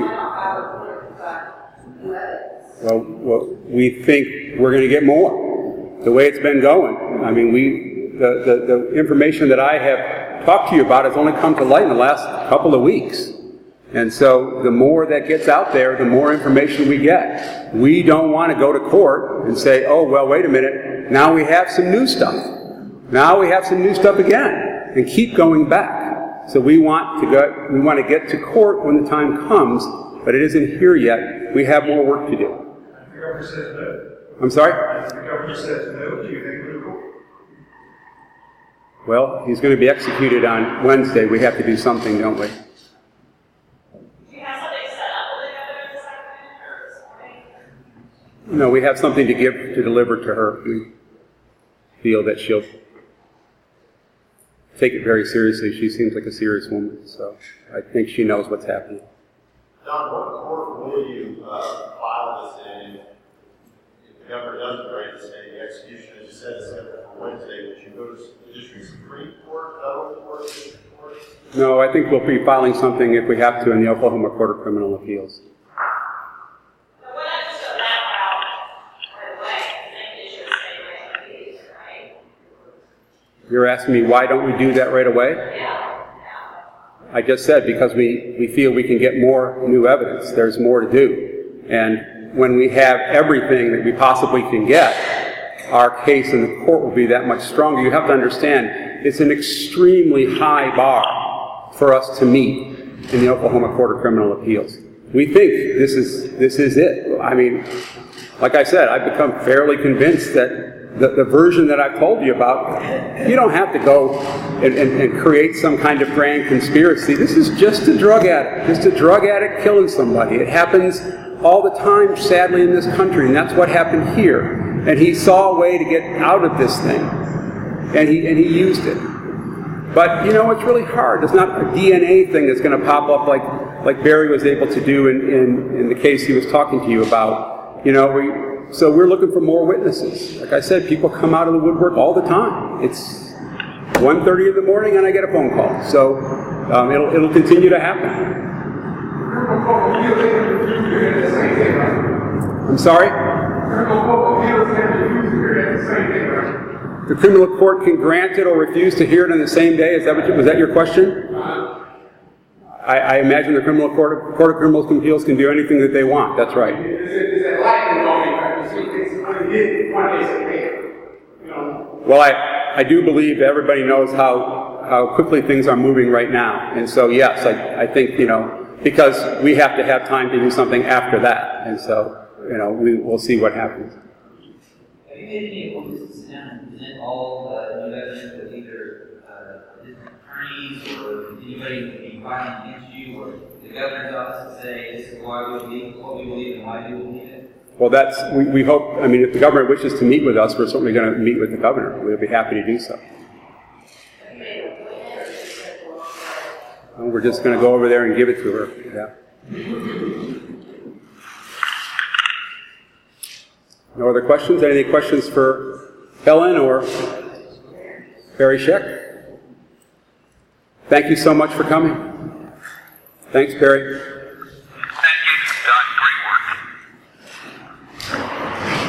well, well, we think we're going to get more. The way it's been going, I mean, we the, the, the information that I have talked to you about has only come to light in the last couple of weeks. And so the more that gets out there, the more information we get. We don't want to go to court and say, oh, well, wait a minute, now we have some new stuff. Now we have some new stuff again, and keep going back. So we want to go, we want to get to court when the time comes, but it isn't here yet. We have more work to do. The governor says no. I'm sorry? The governor says no. Do you think we'll go? Well, he's going to be executed on Wednesday. We have to do something, don't we? No, we have something to give, to deliver to her. We feel that she'll take it very seriously. She seems like a serious woman, so I think she knows what's happening. Don, what court will you uh, file this in if the governor doesn't grant the stay? The execution, as you said, is set for Wednesday. Would you go to the district Supreme Court, federal court, district court? No, I think we'll be filing something if we have to in the Oklahoma Court of Criminal Appeals. You're asking me why don't we do that right away? Yeah. I just said because we, we feel we can get more new evidence. There's more to do. And when we have everything that we possibly can get, our case in the court will be that much stronger. You have to understand, it's an extremely high bar for us to meet in the Oklahoma Court of Criminal Appeals. We think this is, this is it. I mean, like I said, I've become fairly convinced that The, the version that I've told you about, you don't have to go and, and, and create some kind of grand conspiracy. This is just a drug addict, just a drug addict killing somebody. It happens all the time, sadly, in this country, and that's what happened here. And he saw a way to get out of this thing, and he and he used it. But, you know, it's really hard. It's not a D N A thing that's going to pop up like, like Barry was able to do in, in, in the case he was talking to you about. You know, we... So we're looking for more witnesses. Like I said, people come out of the woodwork all the time. It's one thirty in the morning and I get a phone call. So um, it'll, it'll continue to happen. I'm sorry? The criminal court can grant it or refuse to hear it on the same day. Is that what you, was that your question? I, I imagine the criminal court, court of criminal appeals can do anything that they want. That's right. Well, I, I do believe that everybody knows how, how quickly things are moving right now. And so, yes, I, I think, you know, because we have to have time to do something after that. And so, you know, we, we'll see what happens. Have you been able to sit down and present all the new evidence with either uh, different attorneys or anybody be filing against you or the governor's office to say this is why we believe what we believe and why we believe it? Well, that's, we, we hope, I mean, if the governor wishes to meet with us, we're certainly going to meet with the governor. We'll be happy to do so. And we're just going to go over there and give it to her. Yeah. No other questions? Any questions for Helen or Barry Scheck? Thank you so much for coming. Thanks, Barry.